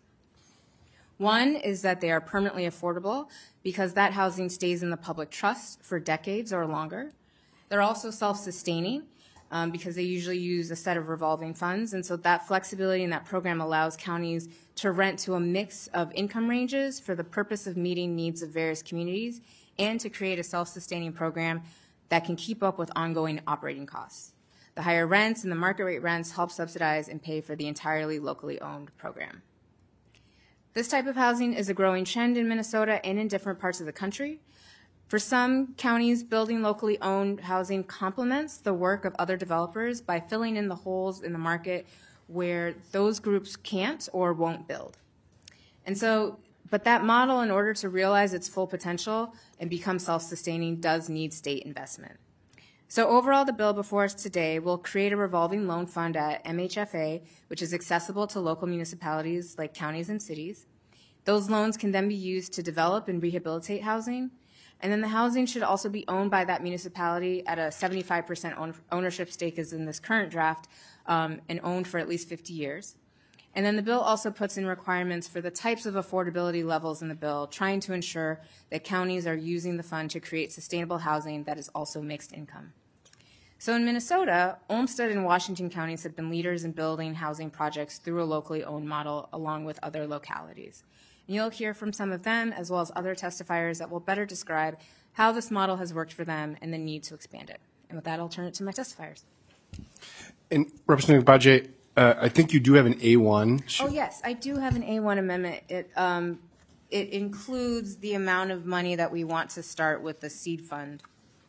One is that they are permanently affordable because that housing stays in the public trust for decades or longer. They're also self-sustaining um, because they usually use a set of revolving funds, and so that flexibility in that program allows counties to rent to a mix of income ranges for the purpose of meeting needs of various communities and to create a self-sustaining program that can keep up with ongoing operating costs. The higher rents and the market rate rents help subsidize and pay for the entirely locally owned program. This type of housing is a growing trend in Minnesota and in different parts of the country. For some counties, building locally owned housing complements the work of other developers by filling in the holes in the market where those groups can't or won't build. And so, but that model, in order to realize its full potential and become self-sustaining, does need state investment. So overall, the bill before us today will create a revolving loan fund at M H F A, which is accessible to local municipalities like counties and cities. Those loans can then be used to develop and rehabilitate housing. And then the housing should also be owned by that municipality at a seventy-five percent own, ownership stake as in this current draft, um, and owned for at least fifty years. And then the bill also puts in requirements for the types of affordability levels in the bill, trying to ensure that counties are using the fund to create sustainable housing that is also mixed income. So in Minnesota, Olmsted and Washington counties have been leaders in building housing projects through a locally owned model along with other localities. And you'll hear from some of them as well as other testifiers that will better describe how this model has worked for them and the need to expand it. And with that, I'll turn it to my testifiers. And Representative Budget, uh, I think you do have an A one. Oh, yes, I do have an A one amendment. It, um, it includes the amount of money that we want to start with the seed fund,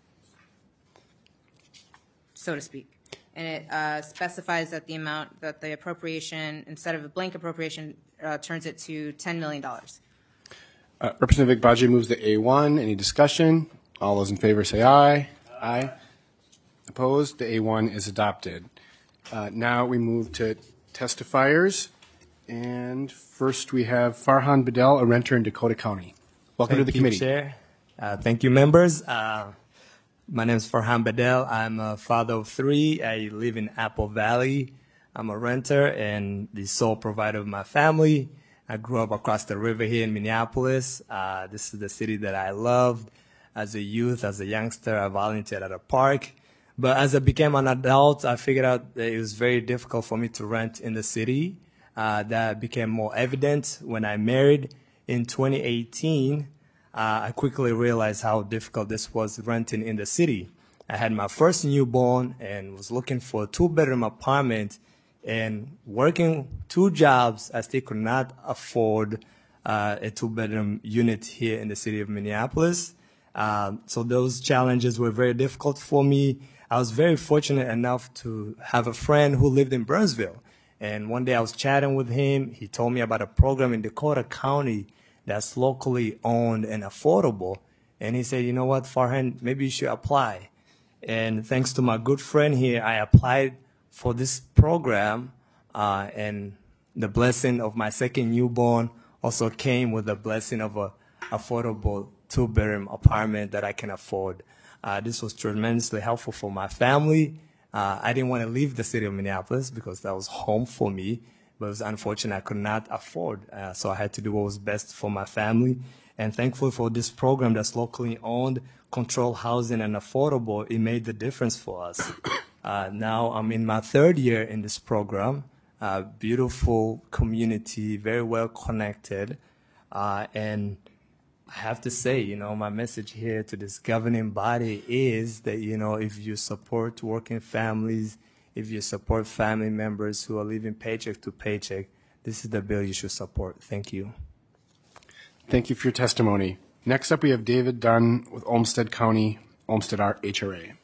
so to speak. And it uh, specifies that the amount, that the appropriation, instead of a blank appropriation, uh, turns it to ten million dollars. Uh, Representative Baggi moves the A one. Any discussion? All those in favor say aye. Aye. Aye. Opposed? The A one is adopted. Uh, now we move to testifiers. And first we have Farhan Bedell, a renter in Dakota County. Welcome Thank to the you, committee. Chair. Uh, thank you, members. Uh, my name is Farhan Bedell. I'm a father of three. I live in Apple Valley. I'm a renter and the sole provider of my family. I grew up across the river here in Minneapolis. Uh, this is the city that I loved. As a youth, as a youngster, I volunteered at a park. But as I became an adult, I figured out that it was very difficult for me to rent in the city. Uh, that became more evident when I married in twenty eighteen. Uh, I quickly realized how difficult this was renting in the city. I had my first newborn and was looking for a two-bedroom apartment, and working two jobs, I still could not afford uh, a two-bedroom unit here in the city of Minneapolis. Uh, so those challenges were very difficult for me. I was very fortunate enough to have a friend who lived in Burnsville. And one day I was chatting with him. He told me about a program in Dakota County that's locally owned and affordable. And he said, you know what, Farhan, maybe you should apply. And thanks to my good friend here, I applied for this program. Uh, and the blessing of my second newborn also came with the blessing of a affordable two-bedroom apartment that I can afford. Uh, this was tremendously helpful for my family. Uh, I didn't want to leave the city of Minneapolis because that was home for me, but it was unfortunate I could not afford. Uh, so I had to do what was best for my family. And thankfully for this program that's locally owned, controlled housing, and affordable, it made the difference for us. Uh, now I'm in my third year in this program. Uh, beautiful community, very well connected. Uh, and I have to say, you know, my message here to this governing body is that, you know, if you support working families, if you support family members who are living paycheck to paycheck, this is the bill you should support. Thank you. Thank you for your testimony. Next up, we have David Dunn with Olmsted County, Olmsted H R A. Do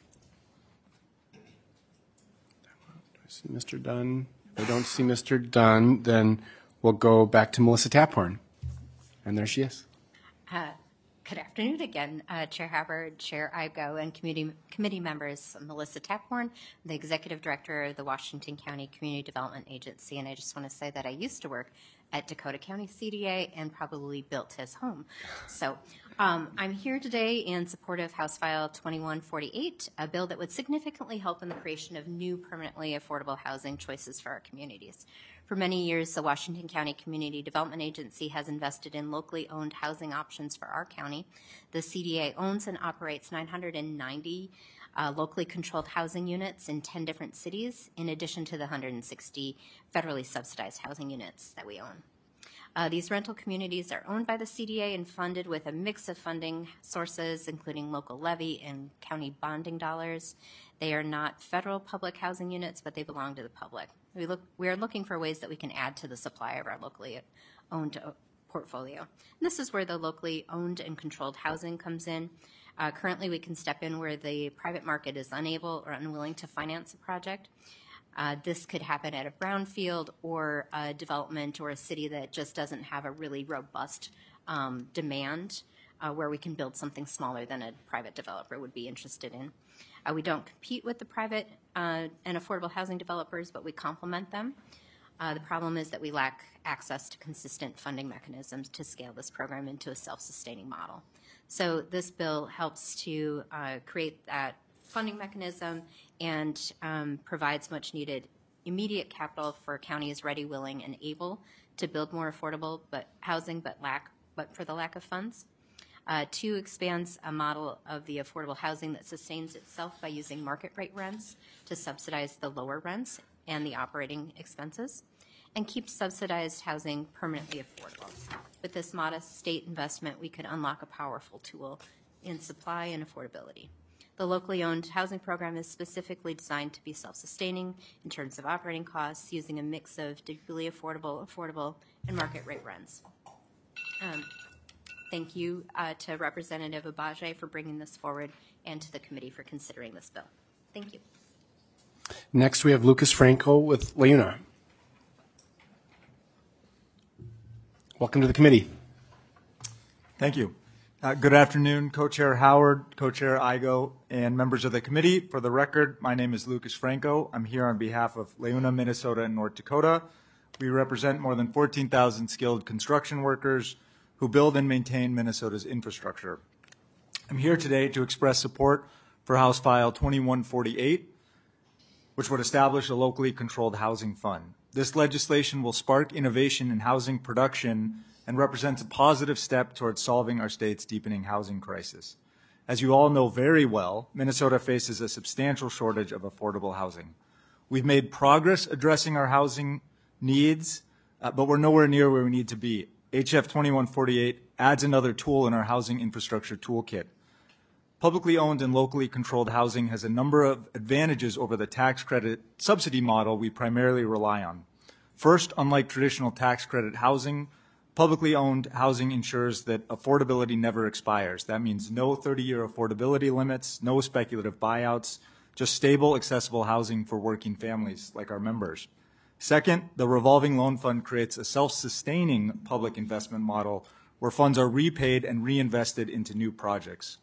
I see Mister Dunn? If I don't see Mister Dunn, then we'll go back to Melissa Taphorn. And there she is. Uh, good afternoon again, uh, Chair Howard, Chair Igo, and community, committee members. I'm Melissa Taphorn, the Executive Director of the Washington County Community Development Agency, and I just want to say that I used to work at Dakota County C D A and probably built his home. So um, I'm here today in support of House File twenty-one forty-eight, a bill that would significantly help in the creation of new permanently affordable housing choices for our communities. For many years, the Washington County Community Development Agency has invested in locally owned housing options for our county. The C D A owns and operates nine hundred ninety uh, locally controlled housing units in ten different cities, in addition to the one hundred sixty federally subsidized housing units that we own. Uh, these rental communities are owned by the C D A and funded with a mix of funding sources, including local levy and county bonding dollars. They are not federal public housing units, but they belong to the public. We, look, we are looking for ways that we can add to the supply of our locally owned portfolio. And this is where the locally owned and controlled housing comes in. Uh, currently, we can step in where the private market is unable or unwilling to finance a project. Uh, this could happen at a brownfield or a development or a city that just doesn't have a really robust um, demand uh, where we can build something smaller than a private developer would be interested in. Uh, we don't compete with the private uh, and affordable housing developers, but we complement them. Uh, the problem is that we lack access to consistent funding mechanisms to scale this program into a self-sustaining model. So this bill helps to uh, create that funding mechanism and um, provides much needed immediate capital for counties ready, willing, and able to build more affordable but housing, but lack, but for the lack of funds. Uh, two, expands a model of the affordable housing that sustains itself by using market rate rents to subsidize the lower rents and the operating expenses, and keeps subsidized housing permanently affordable. With this modest state investment, we could unlock a powerful tool in supply and affordability. The locally owned housing program is specifically designed to be self-sustaining in terms of operating costs, using a mix of digitally affordable, affordable, and market rate rents. Um, Thank you uh, to Representative Abaje for bringing this forward and to the committee for considering this bill. Thank you. Next, we have Lucas Franco with LaUna. Welcome to the committee. Thank you. Uh, good afternoon, Co-Chair Howard, Co-Chair Igo, and members of the committee. For the record, my name is Lucas Franco. I'm here on behalf of LaUna, Minnesota, and North Dakota. We represent more than fourteen thousand skilled construction workers who build and maintain Minnesota's infrastructure. I'm here today to express support for House File twenty-one forty-eight, which would establish a locally controlled housing fund. This legislation will spark innovation in housing production and represents a positive step towards solving our state's deepening housing crisis. As you all know very well, Minnesota faces a substantial shortage of affordable housing. We've made progress addressing our housing needs, uh, but we're nowhere near where we need to be. H F twenty-one forty-eight adds another tool in our housing infrastructure toolkit. Publicly owned and locally controlled housing has a number of advantages over the tax credit subsidy model we primarily rely on. First, unlike traditional tax credit housing, publicly owned housing ensures that affordability never expires. That means no thirty-year affordability limits, no speculative buyouts, just stable, accessible housing for working families like our members. Second, the revolving loan fund creates a self-sustaining public investment model where funds are repaid and reinvested into new projects.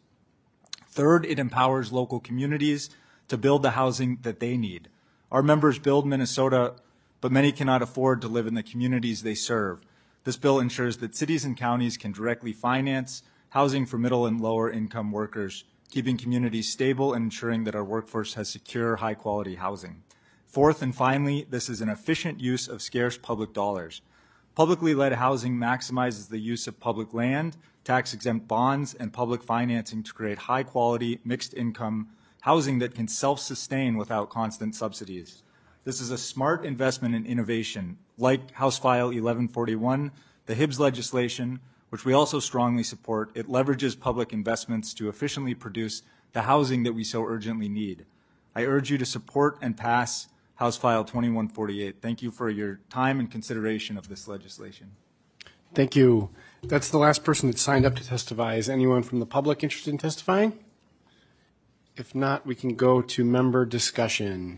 Third, it empowers local communities to build the housing that they need. Our members build Minnesota, but many cannot afford to live in the communities they serve. This bill ensures that cities and counties can directly finance housing for middle and lower income workers, keeping communities stable and ensuring that our workforce has secure, high-quality housing. Fourth and finally, this is an efficient use of scarce public dollars. Publicly led housing maximizes the use of public land, tax-exempt bonds, and public financing to create high-quality, mixed-income housing that can self-sustain without constant subsidies. This is a smart investment in innovation, like House File eleven forty-one, the Hibbs legislation, which we also strongly support. It leverages public investments to efficiently produce the housing that we so urgently need. I urge you to support and pass House File twenty-one forty-eight. Thank you for your time and consideration of this legislation. Thank you. That's the last person that signed up to testify. Is anyone from the public interested in testifying? If not, we can go to member discussion.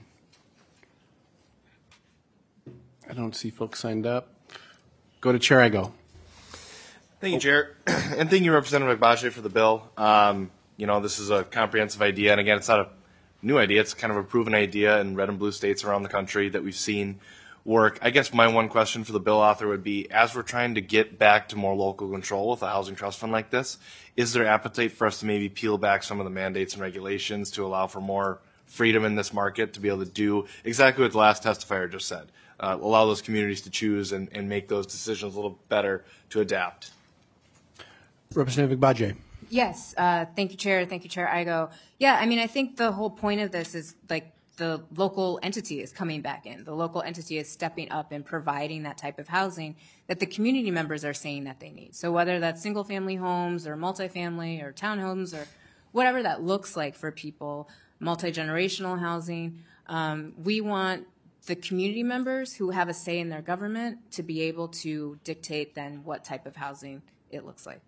I don't see folks signed up. Go to Chair Igo. Thank you, Chair. And thank you, Representative Agbaje, for the bill. Um, you know, this is a comprehensive idea. And again, it's not a new idea. It's kind of a proven idea in red and blue states around the country that we've seen work. I guess my one question for the bill author would be, as we're trying to get back to more local control with a housing trust fund like this, is there appetite for us to maybe peel back some of the mandates and regulations to allow for more freedom in this market to be able to do exactly what the last testifier just said? Uh, allow those communities to choose and, and make those decisions a little better to adapt. Representative Agbaje. Yes, uh, thank you, Chair. Thank you, Chair Igo. Yeah, I mean, I think the whole point of this is like the local entity is coming back in. The local entity is stepping up and providing that type of housing that the community members are saying that they need. So whether that's single-family homes or multifamily or townhomes or whatever that looks like for people, multi-generational housing, um, we want the community members who have a say in their government to be able to dictate then what type of housing it looks like.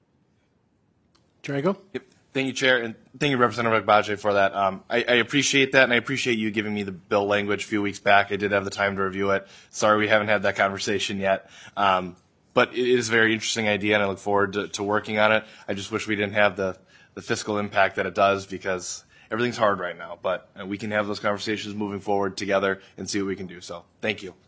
Chair Igo? Yep. Thank you, Chair, and thank you, Representative Agbaje, for that. Um, I, I appreciate that, and I appreciate you giving me the bill language a few weeks back. I did have the time to review it. Sorry we haven't had that conversation yet. Um, but it is a very interesting idea, and I look forward to, to working on it. I just wish we didn't have the, the fiscal impact that it does, because everything's hard right now. But uh, we can have those conversations moving forward together and see what we can do. So thank you.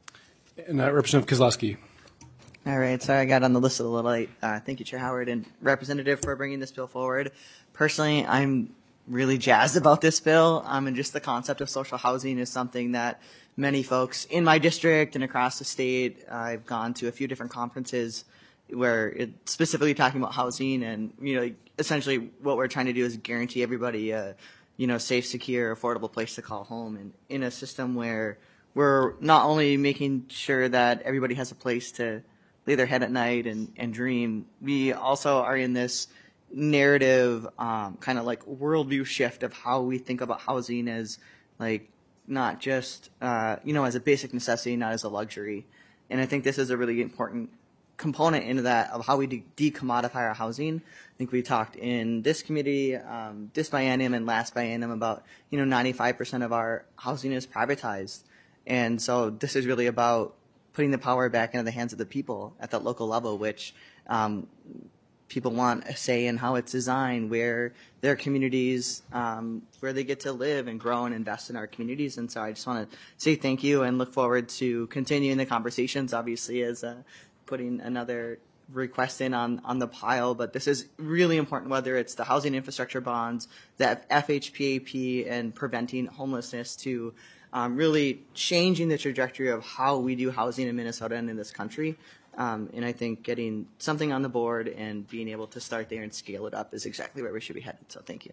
And uh, Representative Kozlowski. All right, sorry I got on the list a little late. Uh, thank you, Chair Howard and Representative, for bringing this bill forward. Personally, I'm really jazzed about this bill, um, and just the concept of social housing is something that many folks in my district and across the state, uh, I've gone to a few different conferences where it's specifically talking about housing, and you know, essentially what we're trying to do is guarantee everybody a, you know, safe, secure, affordable place to call home, and in a system where we're not only making sure that everybody has a place to lay their head at night and, and dream, we also are in this narrative um, kind of like worldview shift of how we think about housing as like not just uh, you know, as a basic necessity, not as a luxury. And I think this is a really important component into that of how we de- decommodify our housing. I think we talked in this committee, um, this biennium and last biennium about, you know, ninety-five percent of our housing is privatized. And so this is really about putting the power back into the hands of the people at that local level, which um, people want a say in how it's designed, where their communities, um, where they get to live and grow and invest in our communities. And so I just want to say thank you and look forward to continuing the conversations, obviously, as uh, putting another request in on, on the pile. But this is really important, whether it's the housing infrastructure bonds, the F H P A P, and preventing homelessness, to Um, really changing the trajectory of how we do housing in Minnesota and in this country. Um, and I think getting something on the board and being able to start there and scale it up is exactly where we should be headed. So thank you.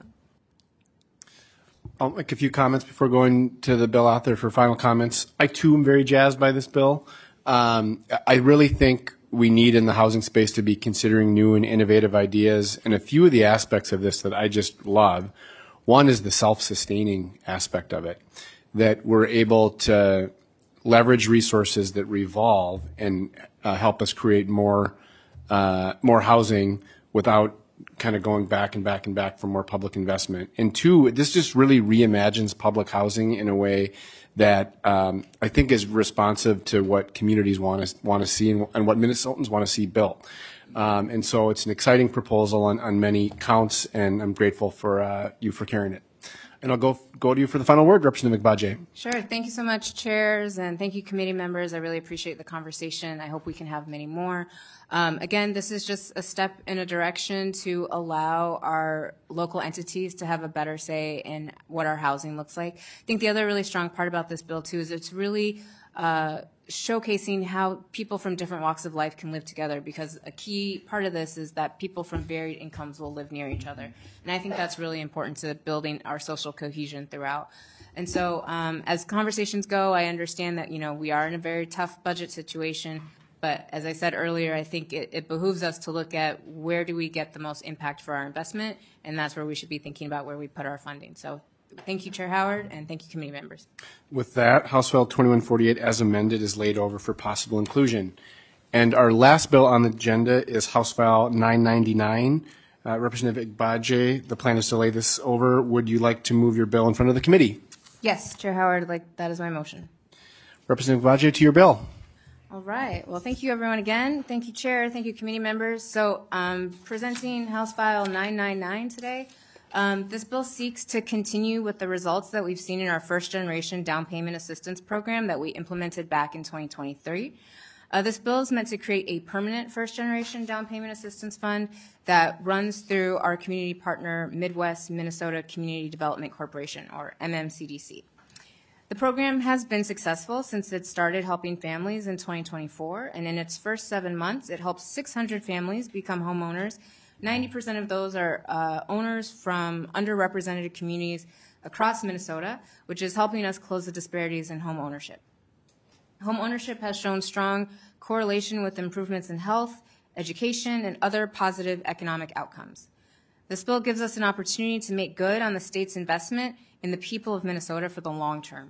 I'll make a few comments before going to the bill author for final comments. I, too, am very jazzed by this bill. Um, I really think we need in the housing space to be considering new and innovative ideas. And a few of the aspects of this that I just love. One is the self-sustaining aspect of it, that we're able to leverage resources that revolve and uh, help us create more uh, more housing without kind of going back and back and back for more public investment. And two, this just really reimagines public housing in a way that um, I think is responsive to what communities want to want to see and, and what Minnesotans want to see built. Um, and so it's an exciting proposal on, on many counts, and I'm grateful for uh, you for carrying it. And I'll go go to you for the final word, Representative Agbaje. Sure. Thank you so much, chairs, and thank you, committee members. I really appreciate the conversation. I hope we can have many more. Um, again, this is just a step in a direction to allow our local entities to have a better say in what our housing looks like. I think the other really strong part about this bill, too, is it's really uh, showcasing how people from different walks of life can live together, because a key part of this is that people from varied incomes will live near each other. And I think that's really important to building our social cohesion throughout. And so um, as conversations go, I understand that, you know, we are in a very tough budget situation. But as I said earlier, I think it, it behooves us to look at where do we get the most impact for our investment, and that's where we should be thinking about where we put our funding. So Thank you, Chair Howard, and thank you, committee members. With that, House File twenty-one forty-eight as amended is laid over for possible inclusion. And our last bill on the agenda is House File nine ninety-nine. Uh, Representative Igbaje, the plan is to lay this over. Would you like to move your bill in front of the committee? Yes, Chair Howard, like that is my motion. Representative Igbaje, to your bill. All right. Well, thank you, everyone, again. Thank you, Chair. Thank you, committee members. So, um, presenting House File nine ninety-nine today. Um, this bill seeks to continue with the results that we've seen in our first generation down payment assistance program that we implemented back in twenty twenty-three. Uh, this bill is meant to create a permanent first generation down payment assistance fund that runs through our community partner, Midwest Minnesota Community Development Corporation, or M M C D C. The program has been successful since it started helping families in twenty twenty-four, and in its first seven months, it helped six hundred families become homeowners. ninety percent of those are uh, owners from underrepresented communities across Minnesota, which is helping us close the disparities in home ownership. Home ownership has shown strong correlation with improvements in health, education, and other positive economic outcomes. This bill gives us an opportunity to make good on the state's investment in the people of Minnesota for the long term.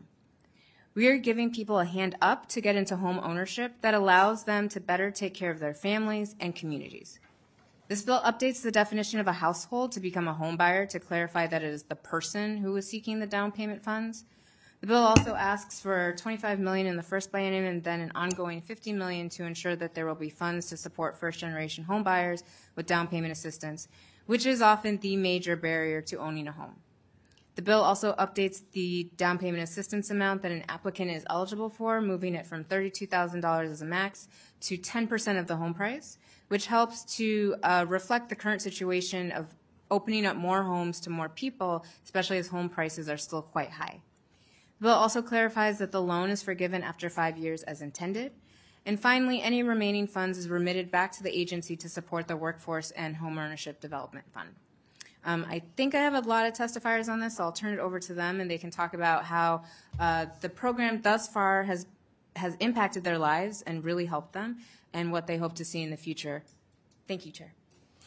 We are giving people a hand up to get into home ownership that allows them to better take care of their families and communities. This bill updates the definition of a household to become a home buyer to clarify that it is the person who is seeking the down payment funds. The bill also asks for twenty-five million dollars in the first biennium and then an ongoing fifty million dollars to ensure that there will be funds to support first-generation home buyers with down payment assistance, which is often the major barrier to owning a home. The bill also updates the down payment assistance amount that an applicant is eligible for, moving it from thirty-two thousand dollars as a max to ten percent of the home price, which helps to uh, reflect the current situation of opening up more homes to more people, especially as home prices are still quite high. The bill also clarifies that the loan is forgiven after five years as intended. And finally, any remaining funds is remitted back to the agency to support the Workforce and Homeownership Development Fund. Um, I think I have a lot of testifiers on this, so I'll turn it over to them, and they can talk about how uh, the program thus far has has impacted their lives and really helped them, and what they hope to see in the future. Thank you, Chair.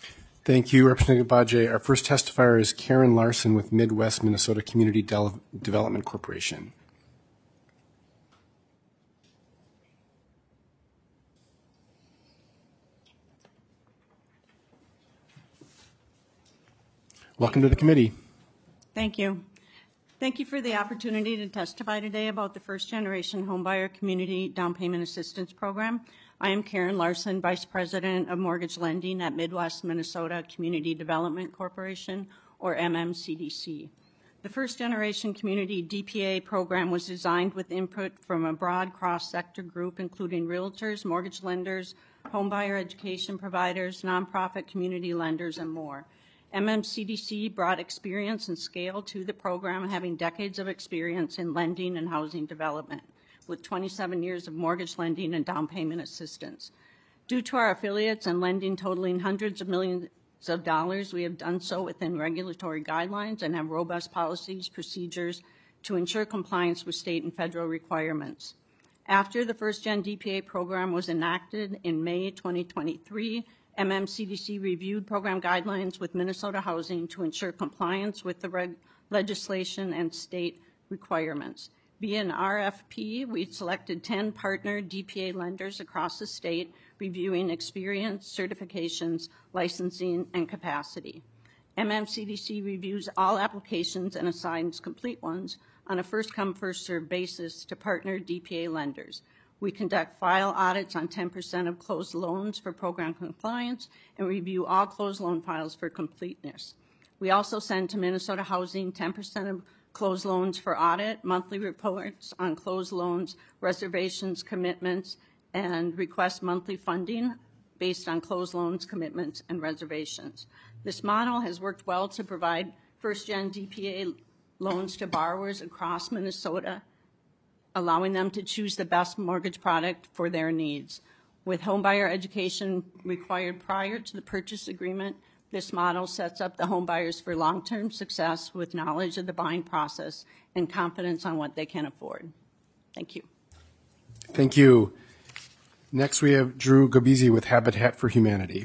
Thank you, Representative Igbaje. Our first testifier is Karen Larson with Midwest Minnesota Community Del- Development Corporation. Welcome to the committee. Thank you. Thank you for the opportunity to testify today about the First Generation Homebuyer Community Down Payment Assistance Program. I am Karen Larson, Vice President of Mortgage Lending at Midwest Minnesota Community Development Corporation, or M M C D C. The First Generation Community D P A program was designed with input from a broad cross-sector group, including realtors, mortgage lenders, homebuyer education providers, nonprofit community lenders, and more. M M C D C brought experience and scale to the program, having decades of experience in lending and housing development, with twenty-seven years of mortgage lending and down payment assistance. Due to our affiliates and lending totaling hundreds of millions of dollars, we have done so within regulatory guidelines and have robust policies, procedures to ensure compliance with state and federal requirements. After the First Gen D P A program was enacted in May twenty twenty-three, M M C D C reviewed program guidelines with Minnesota Housing to ensure compliance with the reg- legislation and state requirements. Via an R F P, we selected ten partner D P A lenders across the state, reviewing experience, certifications, licensing, and capacity. M M C D C reviews all applications and assigns complete ones on a first-come, first-served basis to partner D P A lenders. We conduct file audits on ten percent of closed loans for program compliance and review all closed loan files for completeness. We also send to Minnesota Housing ten percent of closed loans for audit, monthly reports on closed loans, reservations, commitments, and request monthly funding based on closed loans, commitments, and reservations. This model has worked well to provide first-gen D P A loans to borrowers across Minnesota, allowing them to choose the best mortgage product for their needs. With homebuyer education required prior to the purchase agreement, this model sets up the homebuyers for long-term success with knowledge of the buying process and confidence on what they can afford. Thank you. Thank you. Next, we have Drew Gobizi with Habitat for Humanity.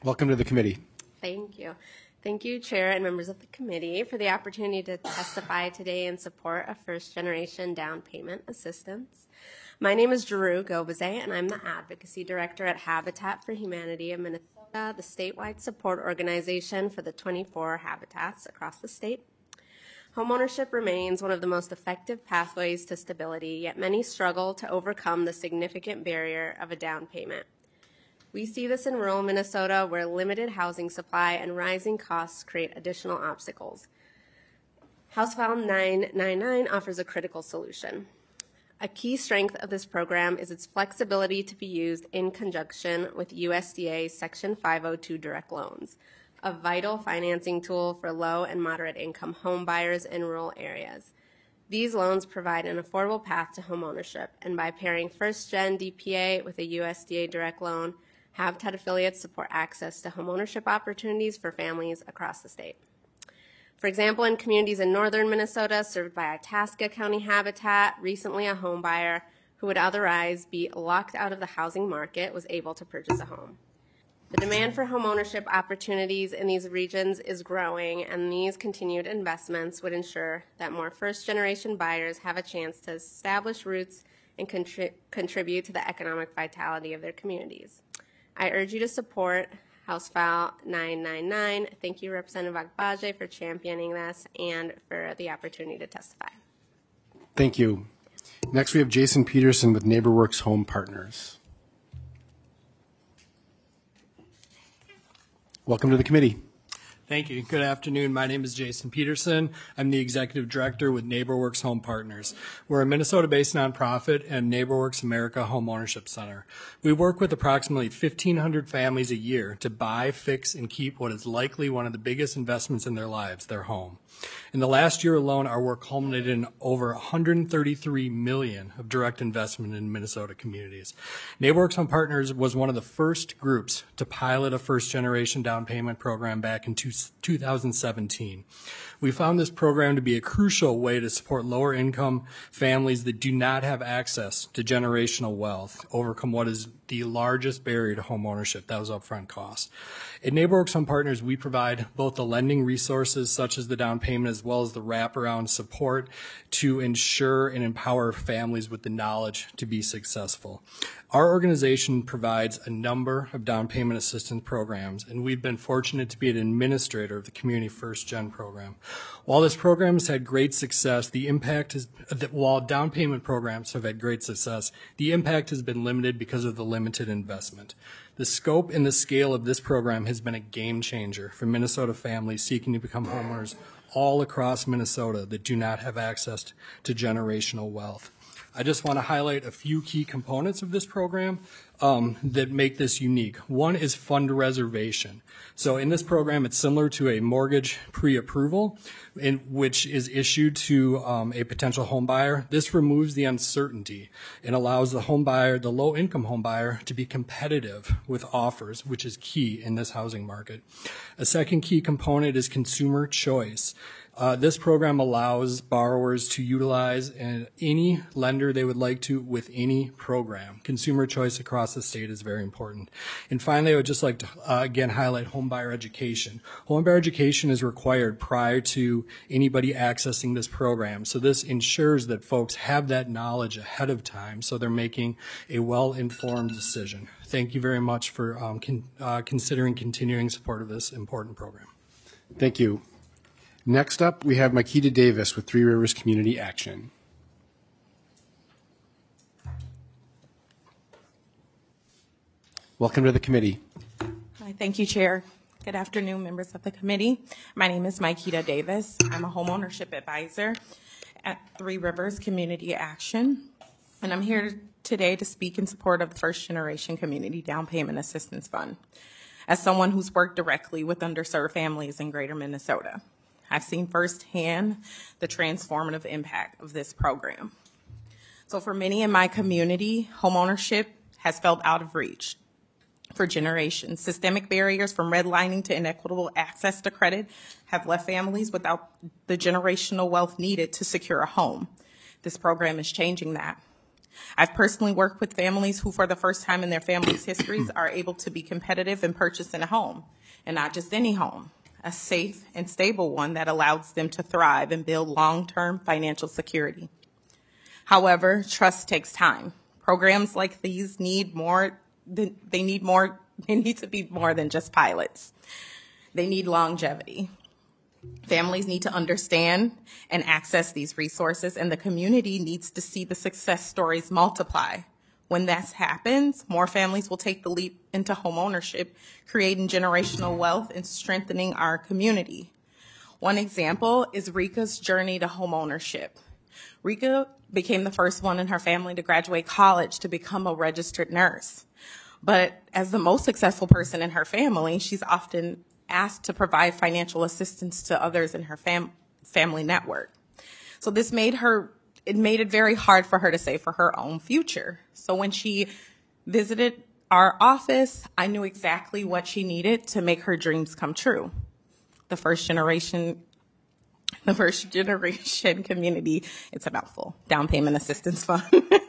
Welcome to the committee. Thank you. Thank you, Chair and members of the committee, for the opportunity to testify today in support of first-generation down payment assistance. My name is Drew Gobeze, and I'm the Advocacy Director at Habitat for Humanity of Minnesota, the statewide support organization for the twenty-four habitats across the state. Homeownership remains one of the most effective pathways to stability, yet many struggle to overcome the significant barrier of a down payment. We see this in rural Minnesota, where limited housing supply and rising costs create additional obstacles. House File nine ninety-nine offers a critical solution. A key strength of this program is its flexibility to be used in conjunction with U S D A Section five oh two direct loans, a vital financing tool for low and moderate income home buyers in rural areas. These loans provide an affordable path to homeownership, and by pairing first-gen D P A with a U S D A direct loan, Habitat affiliates support access to homeownership opportunities for families across the state. For example, in communities in northern Minnesota served by Itasca County Habitat, recently a home buyer who would otherwise be locked out of the housing market was able to purchase a home. The demand for homeownership opportunities in these regions is growing, and these continued investments would ensure that more first-generation buyers have a chance to establish roots and contri- contribute to the economic vitality of their communities. I urge you to support House File nine ninety-nine. Thank you, Representative Agbaje, for championing this and for the opportunity to testify. Thank you. Next, we have Jason Peterson with NeighborWorks Home Partners. Welcome to the committee. Thank you. Good afternoon. My name is Jason Peterson. I'm the Executive Director with NeighborWorks Home Partners. We're a Minnesota-based nonprofit and NeighborWorks America Home Ownership Center. We work with approximately fifteen hundred families a year to buy, fix, and keep what is likely one of the biggest investments in their lives, their home. In the last year alone, our work culminated in over one hundred thirty-three million dollars of direct investment in Minnesota communities. NeighborWorks Home Partners was one of the first groups to pilot a first-generation down payment program back in two thousand seventeen. We found this program to be a crucial way to support lower-income families that do not have access to generational wealth, overcome what is the largest barrier to home ownership, those upfront costs. At NeighborWorks Home Partners, we provide both the lending resources, such as the down payment, as well as the wraparound support to ensure and empower families with the knowledge to be successful. Our organization provides a number of down payment assistance programs, and we've been fortunate to be an administrator of the Community First Gen program. While this program has had great success, the impact is that while down payment programs have had great success, the impact has been limited because of the limited investment. The scope and the scale of this program has been a game changer for Minnesota families seeking to become homeowners all across Minnesota that do not have access to generational wealth. I just want to highlight a few key components of this program um, that make this unique. One is fund reservation. So in this program, it's similar to a mortgage pre-approval, in which is issued to um, a potential home buyer. This removes the uncertainty and allows the home buyer, the low-income home buyer, to be competitive with offers, which is key in this housing market. A second key component is consumer choice. Uh, this program allows borrowers to utilize an, any lender they would like to with any program. Consumer choice across the state is very important. And finally, I would just like to, uh, again, highlight homebuyer education. Homebuyer education is required prior to anybody accessing this program. So this ensures that folks have that knowledge ahead of time so they're making a well-informed decision. Thank you very much for um, con- uh, considering continuing support of this important program. Thank you. Next up, we have Makita Davis with Three Rivers Community Action. Welcome to the committee. Hi, thank you, Chair. Good afternoon, members of the committee. My name is Makita Davis. I'm a homeownership advisor at Three Rivers Community Action, and I'm here today to speak in support of the First Generation Community Down Payment Assistance Fund. As someone who's worked directly with underserved families in Greater Minnesota, I've seen firsthand the transformative impact of this program. So for many in my community, homeownership has felt out of reach for generations. Systemic barriers from redlining to inequitable access to credit have left families without the generational wealth needed to secure a home. This program is changing that. I've personally worked with families who, for the first time in their family's histories, are able to be competitive in purchasing a home, and not just any home, a safe and stable one that allows them to thrive and build long-term financial security. However, trust takes time. Programs like these need more, they need more, they need to be more than just pilots. They need longevity. Families need to understand and access these resources, and the community needs to see the success stories multiply. When that happens, more families will take the leap into home ownership, creating generational wealth and strengthening our community. One example is Rika's journey to home ownership. Rika became the first one in her family to graduate college to become a registered nurse. But as the most successful person in her family, she's often asked to provide financial assistance to others in her fam- family network. So this made her, it made it very hard for her to save for her own future. So when she visited our office, I knew exactly what she needed to make her dreams come true. The first generation, the first generation community, it's a mouthful, down payment assistance fund.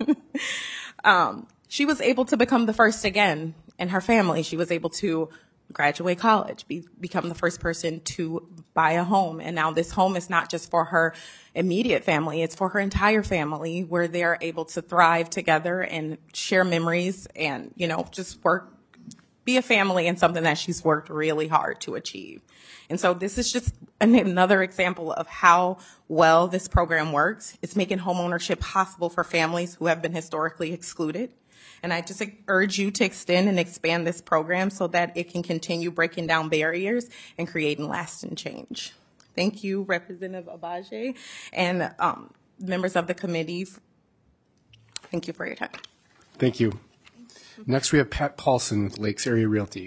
um, she was able to become the first again in her family. She was able to graduate college, be, become the first person to buy a home. And now this home is not just for her immediate family, it's for her entire family, where they're able to thrive together and share memories and, you know, just work, be a family, and something that she's worked really hard to achieve. And so this is just an, another example of how well this program works. It's making homeownership possible for families who have been historically excluded. And I just urge you to extend and expand this program so that it can continue breaking down barriers and creating lasting change. Thank you, Representative Abaje, and um, members of the committee. Thank you for your time. Thank you. Next, we have Pat Paulson with Lakes Area Realty.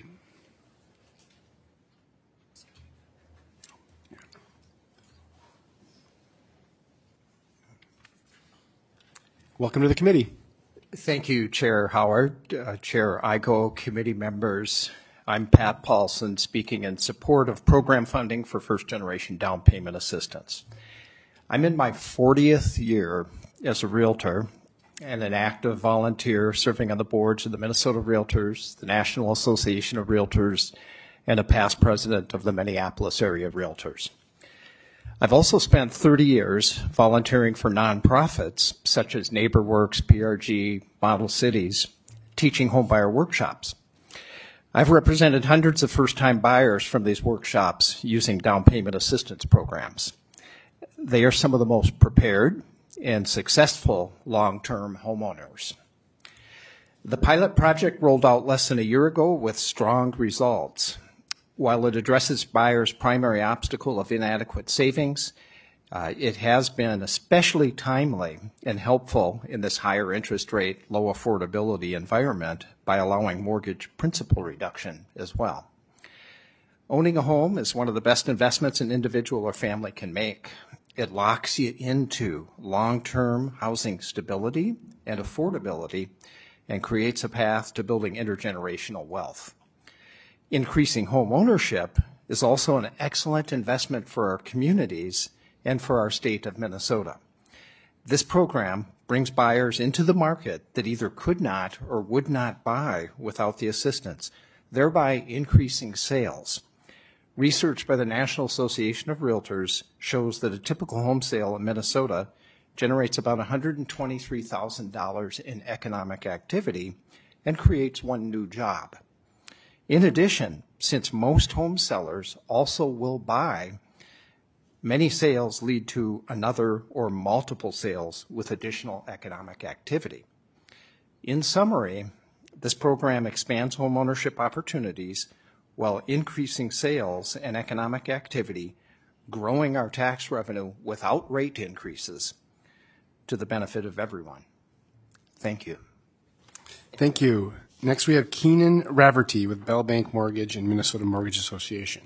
Welcome to the committee. Thank you, Chair Howard, uh, Chair Igo, committee members. I'm Pat Paulson, speaking in support of program funding for first-generation down payment assistance. I'm in my fortieth year as a realtor and an active volunteer serving on the boards of the Minnesota Realtors, the National Association of Realtors, and a past president of the Minneapolis area Realtors. I've also spent thirty years volunteering for nonprofits such as NeighborWorks, P R G, Model Cities, teaching homebuyer workshops. I've represented hundreds of first-time buyers from these workshops using down payment assistance programs. They are some of the most prepared and successful long-term homeowners. The pilot project rolled out less than a year ago with strong results. While it addresses buyers' primary obstacle of inadequate savings, uh, it has been especially timely and helpful in this higher interest rate, low affordability environment by allowing mortgage principal reduction as well. Owning a home is one of the best investments an individual or family can make. It locks you into long-term housing stability and affordability and creates a path to building intergenerational wealth. Increasing home ownership is also an excellent investment for our communities and for our state of Minnesota. This program brings buyers into the market that either could not or would not buy without the assistance, thereby increasing sales. Research by the National Association of Realtors shows that a typical home sale in Minnesota generates about one hundred twenty-three thousand dollars in economic activity and creates one new job. In addition, since most home sellers also will buy, many sales lead to another or multiple sales with additional economic activity. In summary, this program expands homeownership opportunities while increasing sales and economic activity, growing our tax revenue without rate increases to the benefit of everyone. Thank you. Thank you. Next, we have Keenan Raverty with Bell Bank Mortgage and Minnesota Mortgage Association.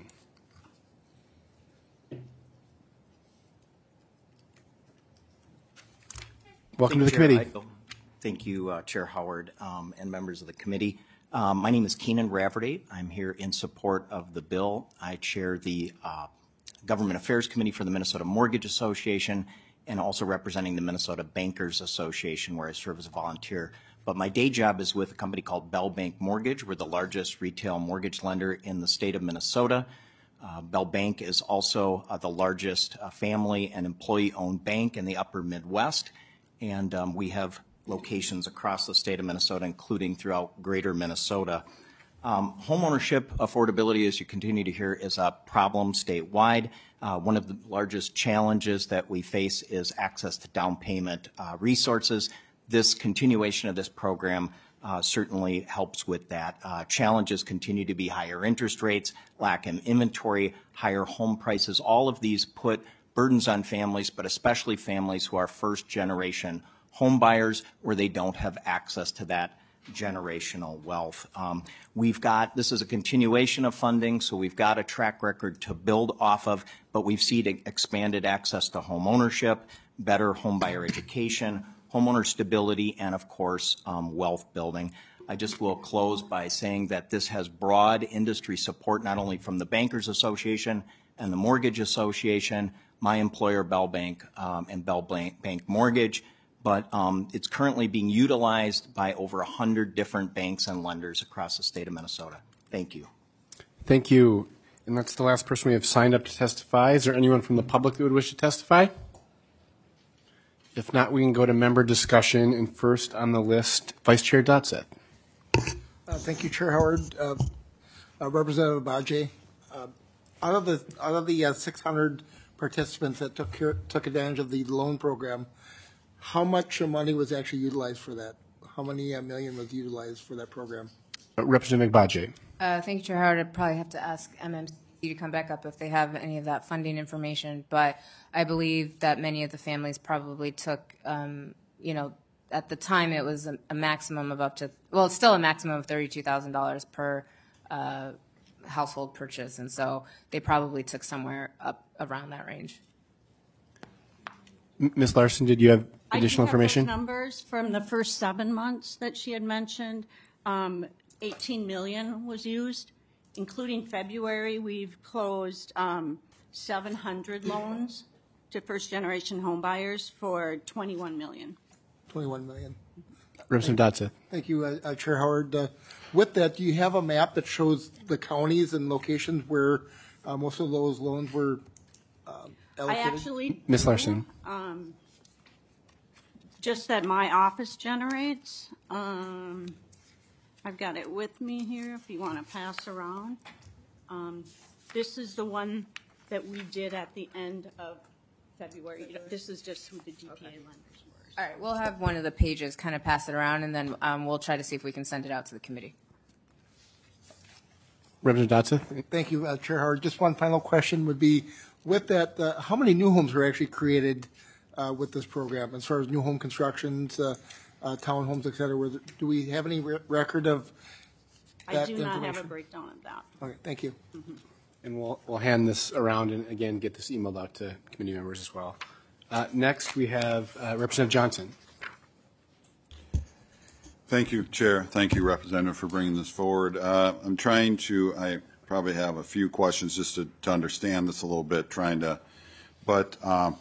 Welcome to the Chair committee. Igo. Thank you, uh, Chair Howard, um, and members of the committee. Um, my name is Keenan Raverty. I'm here in support of the bill. I chair the uh, Government Affairs Committee for the Minnesota Mortgage Association and also representing the Minnesota Bankers Association, where I serve as a volunteer. But my day job is with a company called Bell Bank Mortgage. We're the largest retail mortgage lender in the state of Minnesota. Uh, Bell Bank is also uh, the largest uh, family and employee-owned bank in the upper Midwest, and um, we have locations across the state of Minnesota, including throughout greater Minnesota. Um, homeownership affordability, as you continue to hear, is a problem statewide. Uh, one of the largest challenges that we face is access to down payment uh, resources. This continuation of this program Uh, certainly helps with that. Uh, challenges continue to be higher interest rates, lack of inventory, higher home prices. All of these put burdens on families, but especially families who are first-generation home buyers where they don't have access to that generational wealth. Um, we've got, this is a continuation of funding, so we've got a track record to build off of, but we've seen expanded access to home ownership, better home buyer education, homeowner stability, and of course, um, wealth building. I just will close by saying that this has broad industry support, not only from the Bankers Association and the Mortgage Association, my employer, Bell Bank, um, and Bell Bank Mortgage, but um, it's currently being utilized by over one hundred different banks and lenders across the state of Minnesota. Thank you. Thank you. And that's the last person we have signed up to testify. Is there anyone from the public that would wish to testify? If not, we can go to member discussion, and first on the list, Vice Chair Dotseth. Uh, thank you, Chair Howard. Uh, uh, Representative Bajay, uh, out of the out of the uh, six hundred participants that took care, took advantage of the loan program, how much money was actually utilized for that? How many uh, million was utilized for that program? Uh, Representative Bajay. Uh, thank you, Chair Howard. I'd probably have to ask M M C to come back up if they have any of that funding information, but I believe that many of the families probably took, um, you know, at the time it was a, a maximum of up to, well, it's still a maximum of thirty-two thousand dollars per uh, household purchase, and so they probably took somewhere up around that range. Miz Larson, did you have additional I do have information? those numbers from the first seven months that she had mentioned. Um, eighteen million was used. Including February, we've closed um, seven hundred loans to first-generation home buyers for twenty-one million. twenty-one million. Representative Dotseth. Thank you, uh, uh, Chair Howard. Uh, with that, do you have a map that shows the counties and locations where uh, most of those loans were uh, allocated? I actually Miz Larson. Um, just that my office generates. Um, I've got it with me here if you want to pass around. Um, this is the one that we did at the end of February. You know, this is just who the D P A okay. lenders were. All right, we'll have one of the pages kind of pass it around, and then um, we'll try to see if we can send it out to the committee. Representative Dotseth. Thank you, uh, Chair Howard. Just one final question would be, with that, uh, how many new homes were actually created uh, with this program as far as new home constructions, uh, uh, townhomes, et cetera? Were there, do we have any re- record of that I do not information? have a breakdown of that. Okay, thank you. Mm-hmm. And we'll, we'll hand this around and again get this emailed out to committee members as well. Uh, next, we have uh, Representative Johnson. Thank you, Chair. Thank you, Representative, for bringing this forward. Uh, I'm trying to, I probably have a few questions just to, to understand this a little bit, trying to, but um,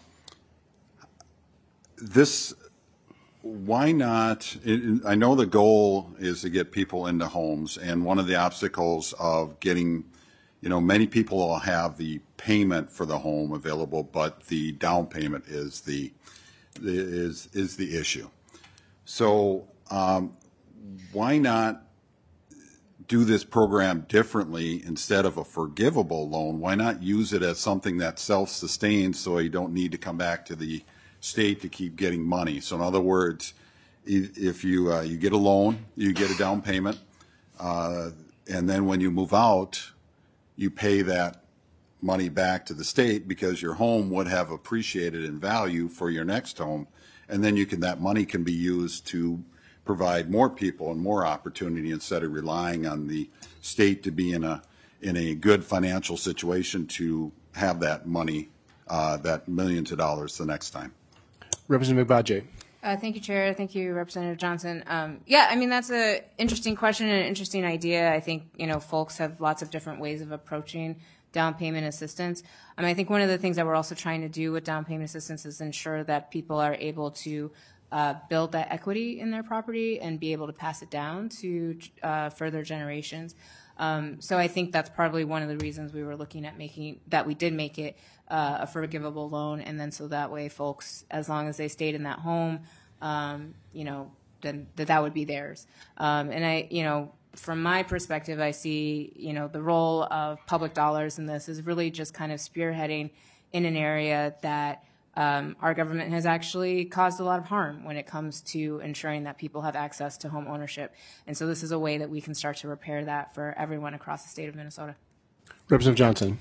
this, why not, it, I know the goal is to get people into homes, and one of the obstacles of getting, you know, many people will have the payment for the home available, but the down payment is the, the is is the issue. So um, why not do this program differently instead of a forgivable loan? Why not use it as something that self-sustains so you don't need to come back to the state to keep getting money? So in other words, if you uh, you get a loan, you get a down payment, uh, and then when you move out, you pay that money back to the state because your home would have appreciated in value for your next home, and then you can that money can be used to provide more people and more opportunity instead of relying on the state to be in a in a good financial situation to have that money, uh, that millions of dollars the next time. Representative Bajay. Uh, thank you, Chair. Thank you, Representative Johnson. Um, yeah, I mean, that's an interesting question and an interesting idea. I think, you know, folks have lots of different ways of approaching down payment assistance. Um, I think one of the things that we're also trying to do with down payment assistance is ensure that people are able to uh, build that equity in their property and be able to pass it down to uh, further generations. Um, so I think that's probably one of the reasons we were looking at making that we did make it uh, a forgivable loan, and then so that way folks, as long as they stayed in that home, um, you know, then that that would be theirs. Um, and I, you know, from my perspective, I see, you know, the role of public dollars in this is really just kind of spearheading in an area that um, our government has actually caused a lot of harm when it comes to ensuring that people have access to home ownership. And so this is a way that we can start to repair that for everyone across the state of Minnesota. Representative Johnson.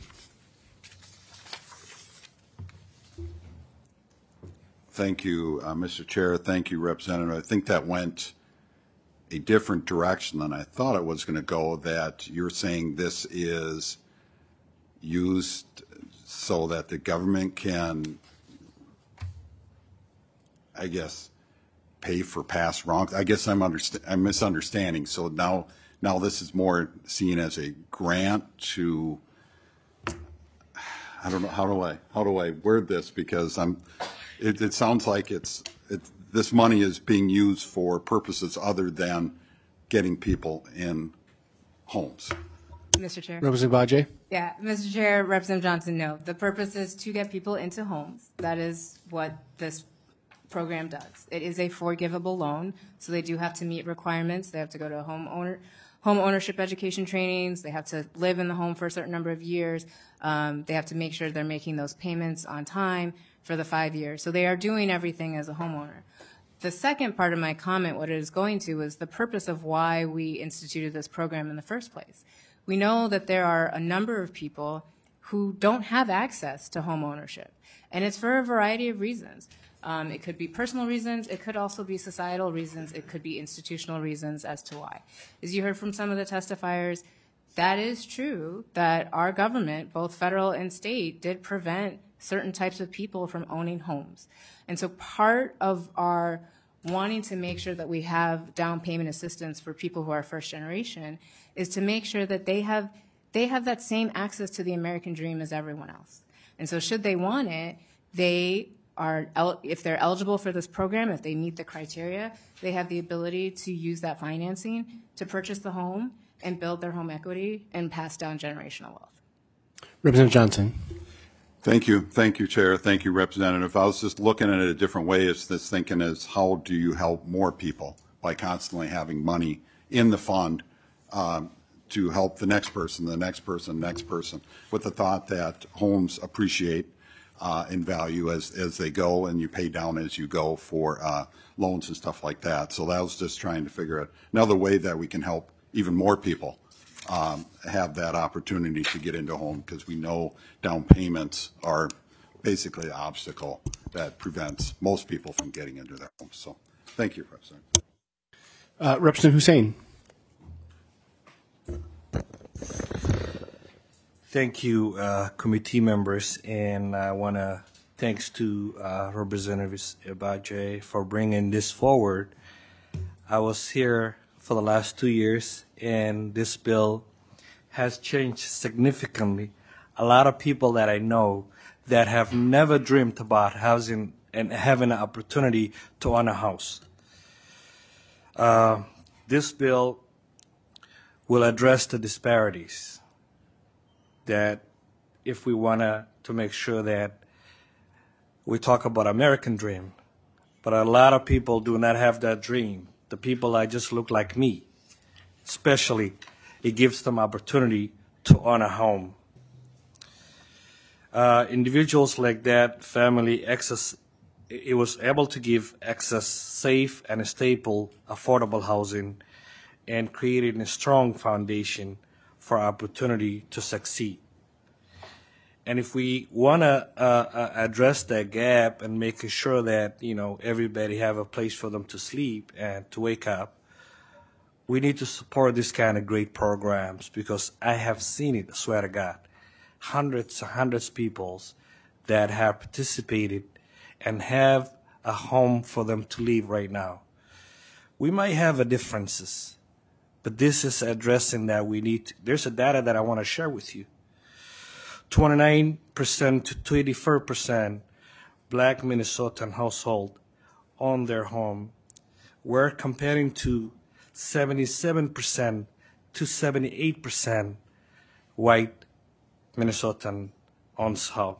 Thank you, uh, Mister Chair. Thank you, Representative. I think that went a different direction than I thought it was going to go, that you're saying this is used so that the government can, I guess, pay for past wrongs. I guess I'm, underst- I'm misunderstanding. So now, now this is more seen as a grant to, I don't know, how do I, how do I word this? Because I'm, it, it sounds like it's, it, this money is being used for purposes other than getting people in homes. Mister Chair. Representative Bajay. Yeah, Mister Chair, Representative Johnson, no. The purpose is to get people into homes. That is what this program does. It is a forgivable loan, so they do have to meet requirements. They have to go to home owner, home ownership education trainings. They have to live in the home for a certain number of years. Um, they have to make sure they're making those payments on time for the five years. So they are doing everything as a homeowner. The second part of my comment, what it is going to, is the purpose of why we instituted this program in the first place. We know that there are a number of people who don't have access to home ownership, and it's for a variety of reasons. Um, it could be personal reasons. It could also be societal reasons. It could be institutional reasons as to why. As you heard from some of the testifiers, that is true that our government, both federal and state, did prevent certain types of people from owning homes. And so part of our wanting to make sure that we have down payment assistance for people who are first generation is to make sure that they have they have that same access to the American dream as everyone else. And so should they want it, they are, if they're eligible for this program, if they meet the criteria, they have the ability to use that financing to purchase the home and build their home equity and pass down generational wealth. Representative Johnson. Thank you. Thank you, Chair. Thank you, Representative. I was just looking at it a different way. It's this thinking is, how do you help more people by constantly having money in the fund um, to help the next person, the next person, next person, with the thought that homes appreciate uh, in value as, as they go, and you pay down as you go for uh, loans and stuff like that. So that was just trying to figure out another way that we can help even more people Um, have that opportunity to get into a home, because we know down payments are basically the obstacle that prevents most people from getting into their homes. So thank you, Representative. Uh, Representative Hussain. Thank you, uh, committee members, and I want to thanks to uh, Representative Bajay for bringing this forward. I was here for the last two years, and this bill has changed significantly. A lot of people that I know that have never dreamed about housing and having an opportunity to own a house. Uh, this bill will address the disparities that if we want to to make sure that we talk about American dream, but a lot of people do not have that dream. The people that just look like me, especially, it gives them opportunity to own a home. Uh, individuals like that, family access, it was able to give access, safe and stable, affordable housing, and creating a strong foundation for opportunity to succeed. And if we want to uh, uh, address that gap and make sure that, you know, everybody have a place for them to sleep and to wake up, we need to support this kind of great programs, because I have seen it, I swear to God, hundreds and hundreds of people that have participated and have a home for them to live right now. We might have a differences, but this is addressing that we need to. There's a data that I want to share with you. twenty-nine percent to twenty-four percent black Minnesotan household own their home. We're comparing to seventy-seven percent to seventy-eight percent white Minnesotan owns home.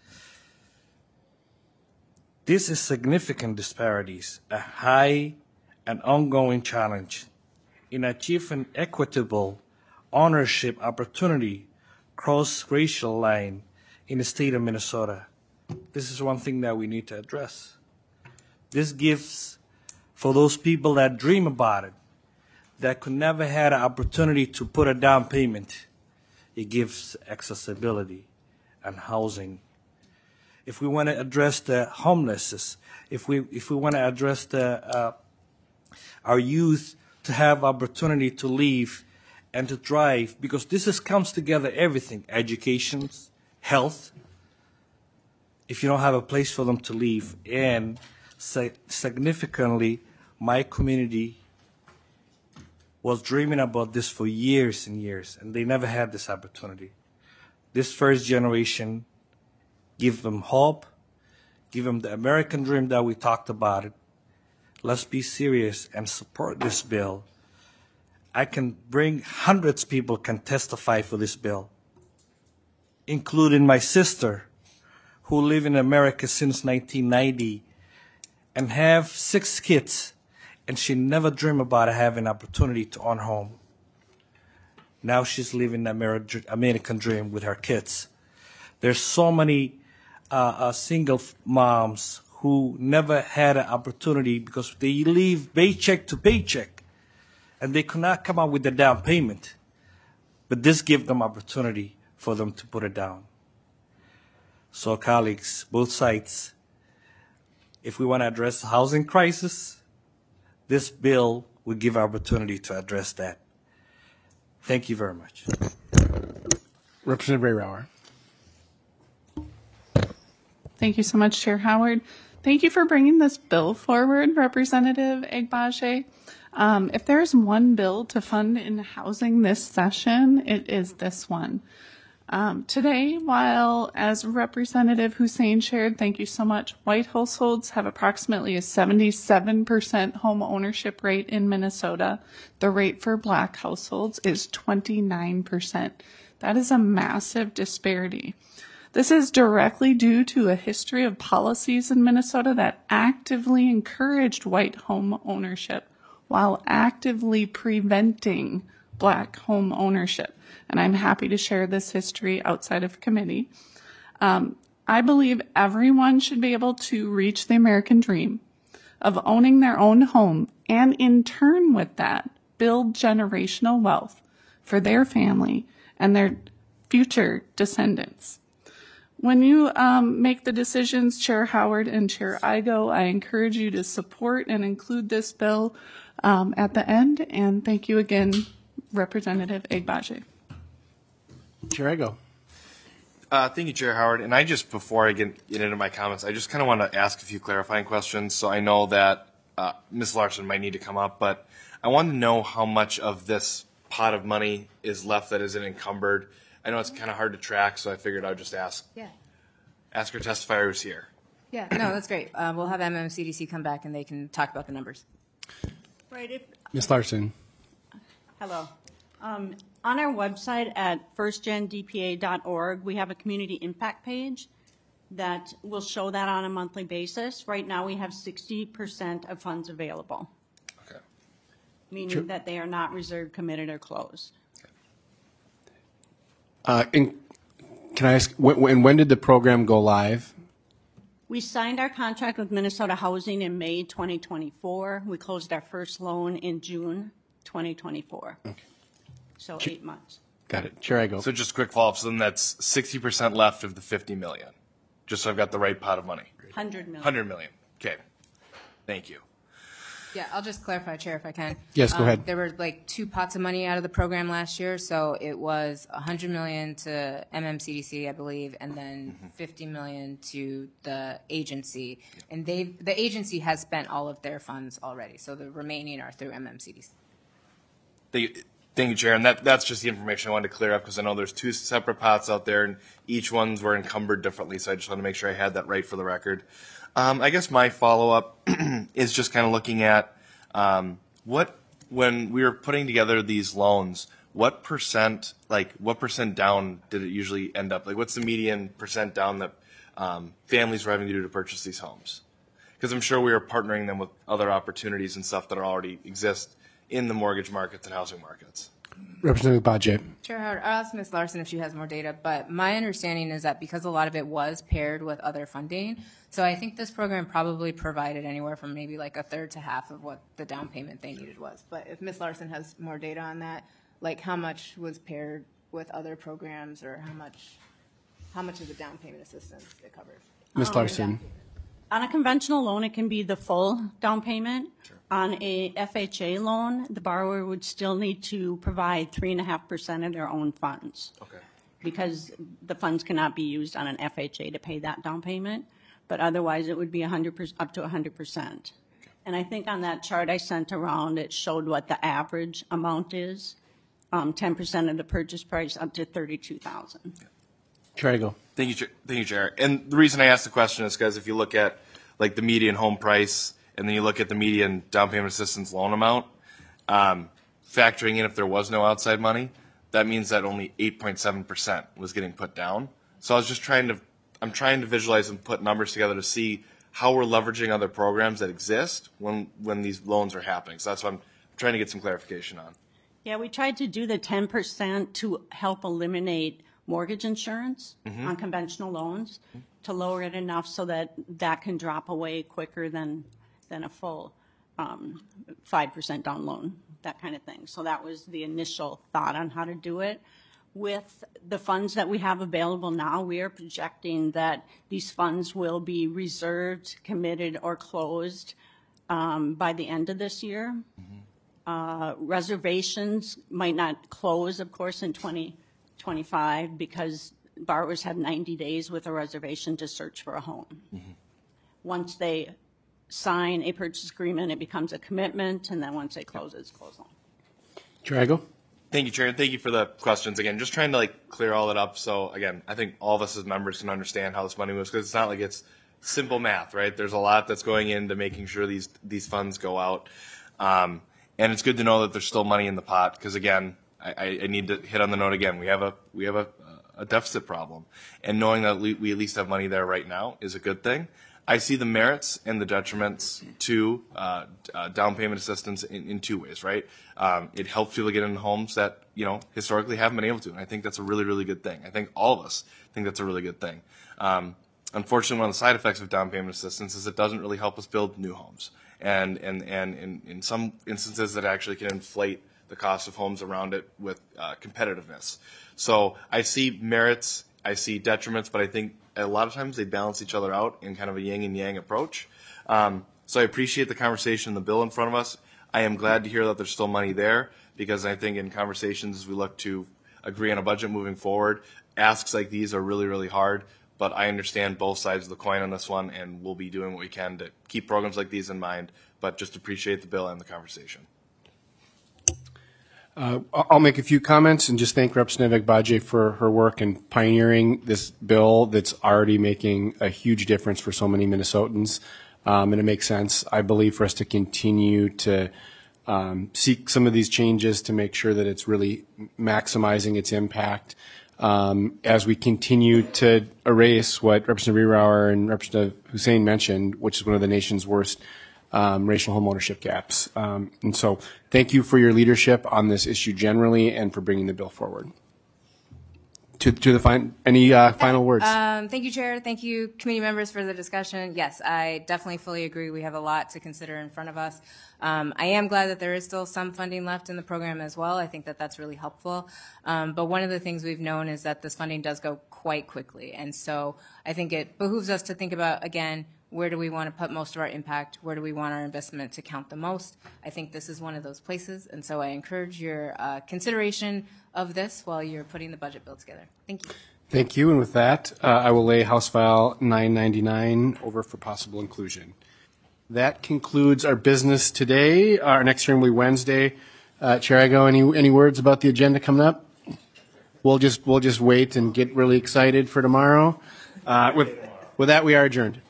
This is significant disparities, a high and ongoing challenge in achieving equitable ownership opportunity cross-racial line in the state of Minnesota. This is one thing that we need to address. This gives, for those people that dream about it, that could never had an opportunity to put a down payment, it gives accessibility and housing. If we want to address the homelessness, if we if we want to address the uh, our youth to have opportunity to live and to thrive, because this is comes together everything, education, health. If you don't have a place for them to live, and significantly, my community was dreaming about this for years and years, and they never had this opportunity. This first generation, give them hope, give them the American dream that we talked about it. Let's be serious and support this bill. I can bring hundreds of people can testify for this bill, including my sister, who live in America since nineteen ninety and have six kids, and she never dreamed about having an opportunity to own home. Now she's living the Ameri- American dream with her kids. There's so many uh, uh, single moms who never had an opportunity because they live paycheck to paycheck, and they could not come up with the down payment. But this gives them opportunity for them to put it down. So colleagues, both sides, if we want to address the housing crisis, this bill will give opportunity to address that. Thank you very much. Representative Rayauer. Thank you so much, Chair Howard. Thank you for bringing this bill forward, Representative Egbaje. Um, if there's one bill to fund in housing this session, it is this one. Um, today, while as Representative Hussein shared, thank you so much, white households have approximately a seventy-seven percent home ownership rate in Minnesota. The rate for black households is twenty-nine percent. That is a massive disparity. This is directly due to a history of policies in Minnesota that actively encouraged white home ownership while actively preventing black home ownership. And I'm happy to share this history outside of committee. Um, I believe everyone should be able to reach the American dream of owning their own home, and in turn with that, build generational wealth for their family and their future descendants. When you um, make the decisions, Chair Howard and Chair Igo, I encourage you to support and include this bill um, at the end. And thank you again, Representative Egbaje. Chair Igo. Uh, thank you, Chair Howard. And I just, before I get, get into my comments, I just kind of want to ask a few clarifying questions. So I know that uh, Miz Larson might need to come up, but I want to know how much of this pot of money is left that isn't encumbered. I know it's kind of hard to track, so I figured I'd just ask. Yeah. Ask our testifier who's here. Yeah, no, that's great. Uh, we'll have M M C D C come back and they can talk about the numbers. Right. If, Miz Larson. hello. Um, on our website at first gen d p a dot org, we have a community impact page that will show that on a monthly basis. Right now, we have sixty percent of funds available. Okay. Meaning Sure. that they are not reserved, committed, or closed. Uh, in, can I ask, when, when, when did the program go live? We signed our contract with Minnesota Housing in May twenty twenty-four. We closed our first loan in June twenty twenty-four. Okay. So Ch- eight months. Got it. Chair Igo. So just a quick follow-up. So then that's sixty percent left of the fifty million, just so I've got the right pot of money. one hundred million. one hundred million. Okay. Thank you. Yeah, I'll just clarify, Chair, if I can. Yes, go Um, ahead. There were like two pots of money out of the program last year, so it was one hundred million to M M C D C, I believe, and then fifty million to the agency. And they, the agency has spent all of their funds already, so the remaining are through M M C D C. They, Thank you, Chair. And that, that's just the information I wanted to clear up because I know there's two separate pots out there and each ones were encumbered differently. So I just want to make sure I had that right for the record. Um, I guess my follow-up is just kind of looking at um, what, when we were putting together these loans, what percent, like what percent down did it usually end up? Like what's the median percent down that um, families were having to do to purchase these homes? Because I'm sure we are partnering them with other opportunities and stuff that already exist in the mortgage markets and housing markets. Representative Bajaj. Chair Howard, I'll ask Miz Larson if she has more data, but my understanding is that because a lot of it was paired with other funding, so I think this program probably provided anywhere from maybe like a third to half of what the down payment they needed was. But if Miz Larson has more data on that, like how much was paired with other programs or how much how much of the down payment assistance it covered? Miz Larson. On a conventional loan, it can be the full down payment. Sure. On a F H A loan, the borrower would still need to provide three and a half percent of their own funds. Okay. Because the funds cannot be used on an F H A to pay that down payment, but otherwise it would be one hundred percent, up to one hundred percent. Okay. And I think on that chart I sent around, it showed what the average amount is, um, ten percent of the purchase price up to thirty-two thousand dollars. Chair Igo. Thank you, Chair. Thank you, Chair. And the reason I asked the question is because if you look at like the median home price and then you look at the median down payment assistance loan amount, um, factoring in if there was no outside money, that means that only eight point seven percent was getting put down. So I was just trying to, I'm trying to visualize and put numbers together to see how we're leveraging other programs that exist when, when these loans are happening. So that's what I'm trying to get some clarification on. Yeah, we tried to do the ten percent to help eliminate mortgage insurance mm-hmm. on conventional loans mm-hmm. to lower it enough so that that can drop away quicker than than a full um, five percent down loan, that kind of thing. So that was the initial thought on how to do it. With the funds that we have available now, we are projecting that these funds will be reserved, committed, or closed um, by the end of this year. Mm-hmm. Uh, reservations might not close, of course, in twenty twenty-five because borrowers have ninety days with a reservation to search for a home. Mm-hmm. Once they sign a purchase agreement, it becomes a commitment, and then once they close, it's closed on. Chair Igo. Thank you, Chair, and thank you for the questions again. Just trying to like clear all that up. So again, I think all of us as members can understand how this money moves because it's not like it's simple math, right? There's a lot that's going into making sure these these funds go out, um, and it's good to know that there's still money in the pot because again. I, I need to hit on the note again. We have a we have a, a deficit problem, and knowing that we at least have money there right now is a good thing. I see the merits and the detriments to uh, uh, down payment assistance in, in two ways. Right, um, it helps people get into homes that you know historically haven't been able to, and I think that's a really really good thing. I think all of us think that's a really good thing. Um, unfortunately, one of the side effects of down payment assistance is it doesn't really help us build new homes, and and and in, in some instances that actually can inflate the cost of homes around it with uh, competitiveness. So I see merits, I see detriments, but I think a lot of times they balance each other out in kind of a yin and yang approach. Um, so I appreciate the conversation, the bill in front of us. I am glad to hear that there's still money there because I think in conversations as we look to agree on a budget moving forward, asks like these are really, really hard, but I understand both sides of the coin on this one and we'll be doing what we can to keep programs like these in mind, but just appreciate the bill and the conversation. Uh, I'll make a few comments and just thank Representative Bajaj for her work in pioneering this bill that's already making a huge difference for so many Minnesotans. Um, and it makes sense, I believe, for us to continue to um, seek some of these changes to make sure that it's really maximizing its impact um, as we continue to erase what Representative Rierauer and Representative Hussain mentioned, which is one of the nation's worst Um, racial home ownership gaps. Um, and so thank you for your leadership on this issue generally and for bringing the bill forward. To, to the fin- any uh, final words? Um, thank you, Chair. Thank you, committee members, for the discussion. Yes, I definitely fully agree. We have a lot to consider in front of us. Um, I am glad that there is still some funding left in the program as well. I think that that's really helpful. Um, but one of the things we've known is that this funding does go quite quickly. And so I think it behooves us to think about, again, where do we want to put most of our impact? Where do we want our investment to count the most? I think this is one of those places, and so I encourage your uh, consideration of this while you're putting the budget bill together. Thank you. Thank you, and with that, uh, I will lay House File nine ninety-nine over for possible inclusion. That concludes our business today. Our next hearing will be Wednesday, Uh, Chair Igo, any any words about the agenda coming up? We'll just we'll just wait and get really excited for tomorrow. Uh, with with that, we are adjourned.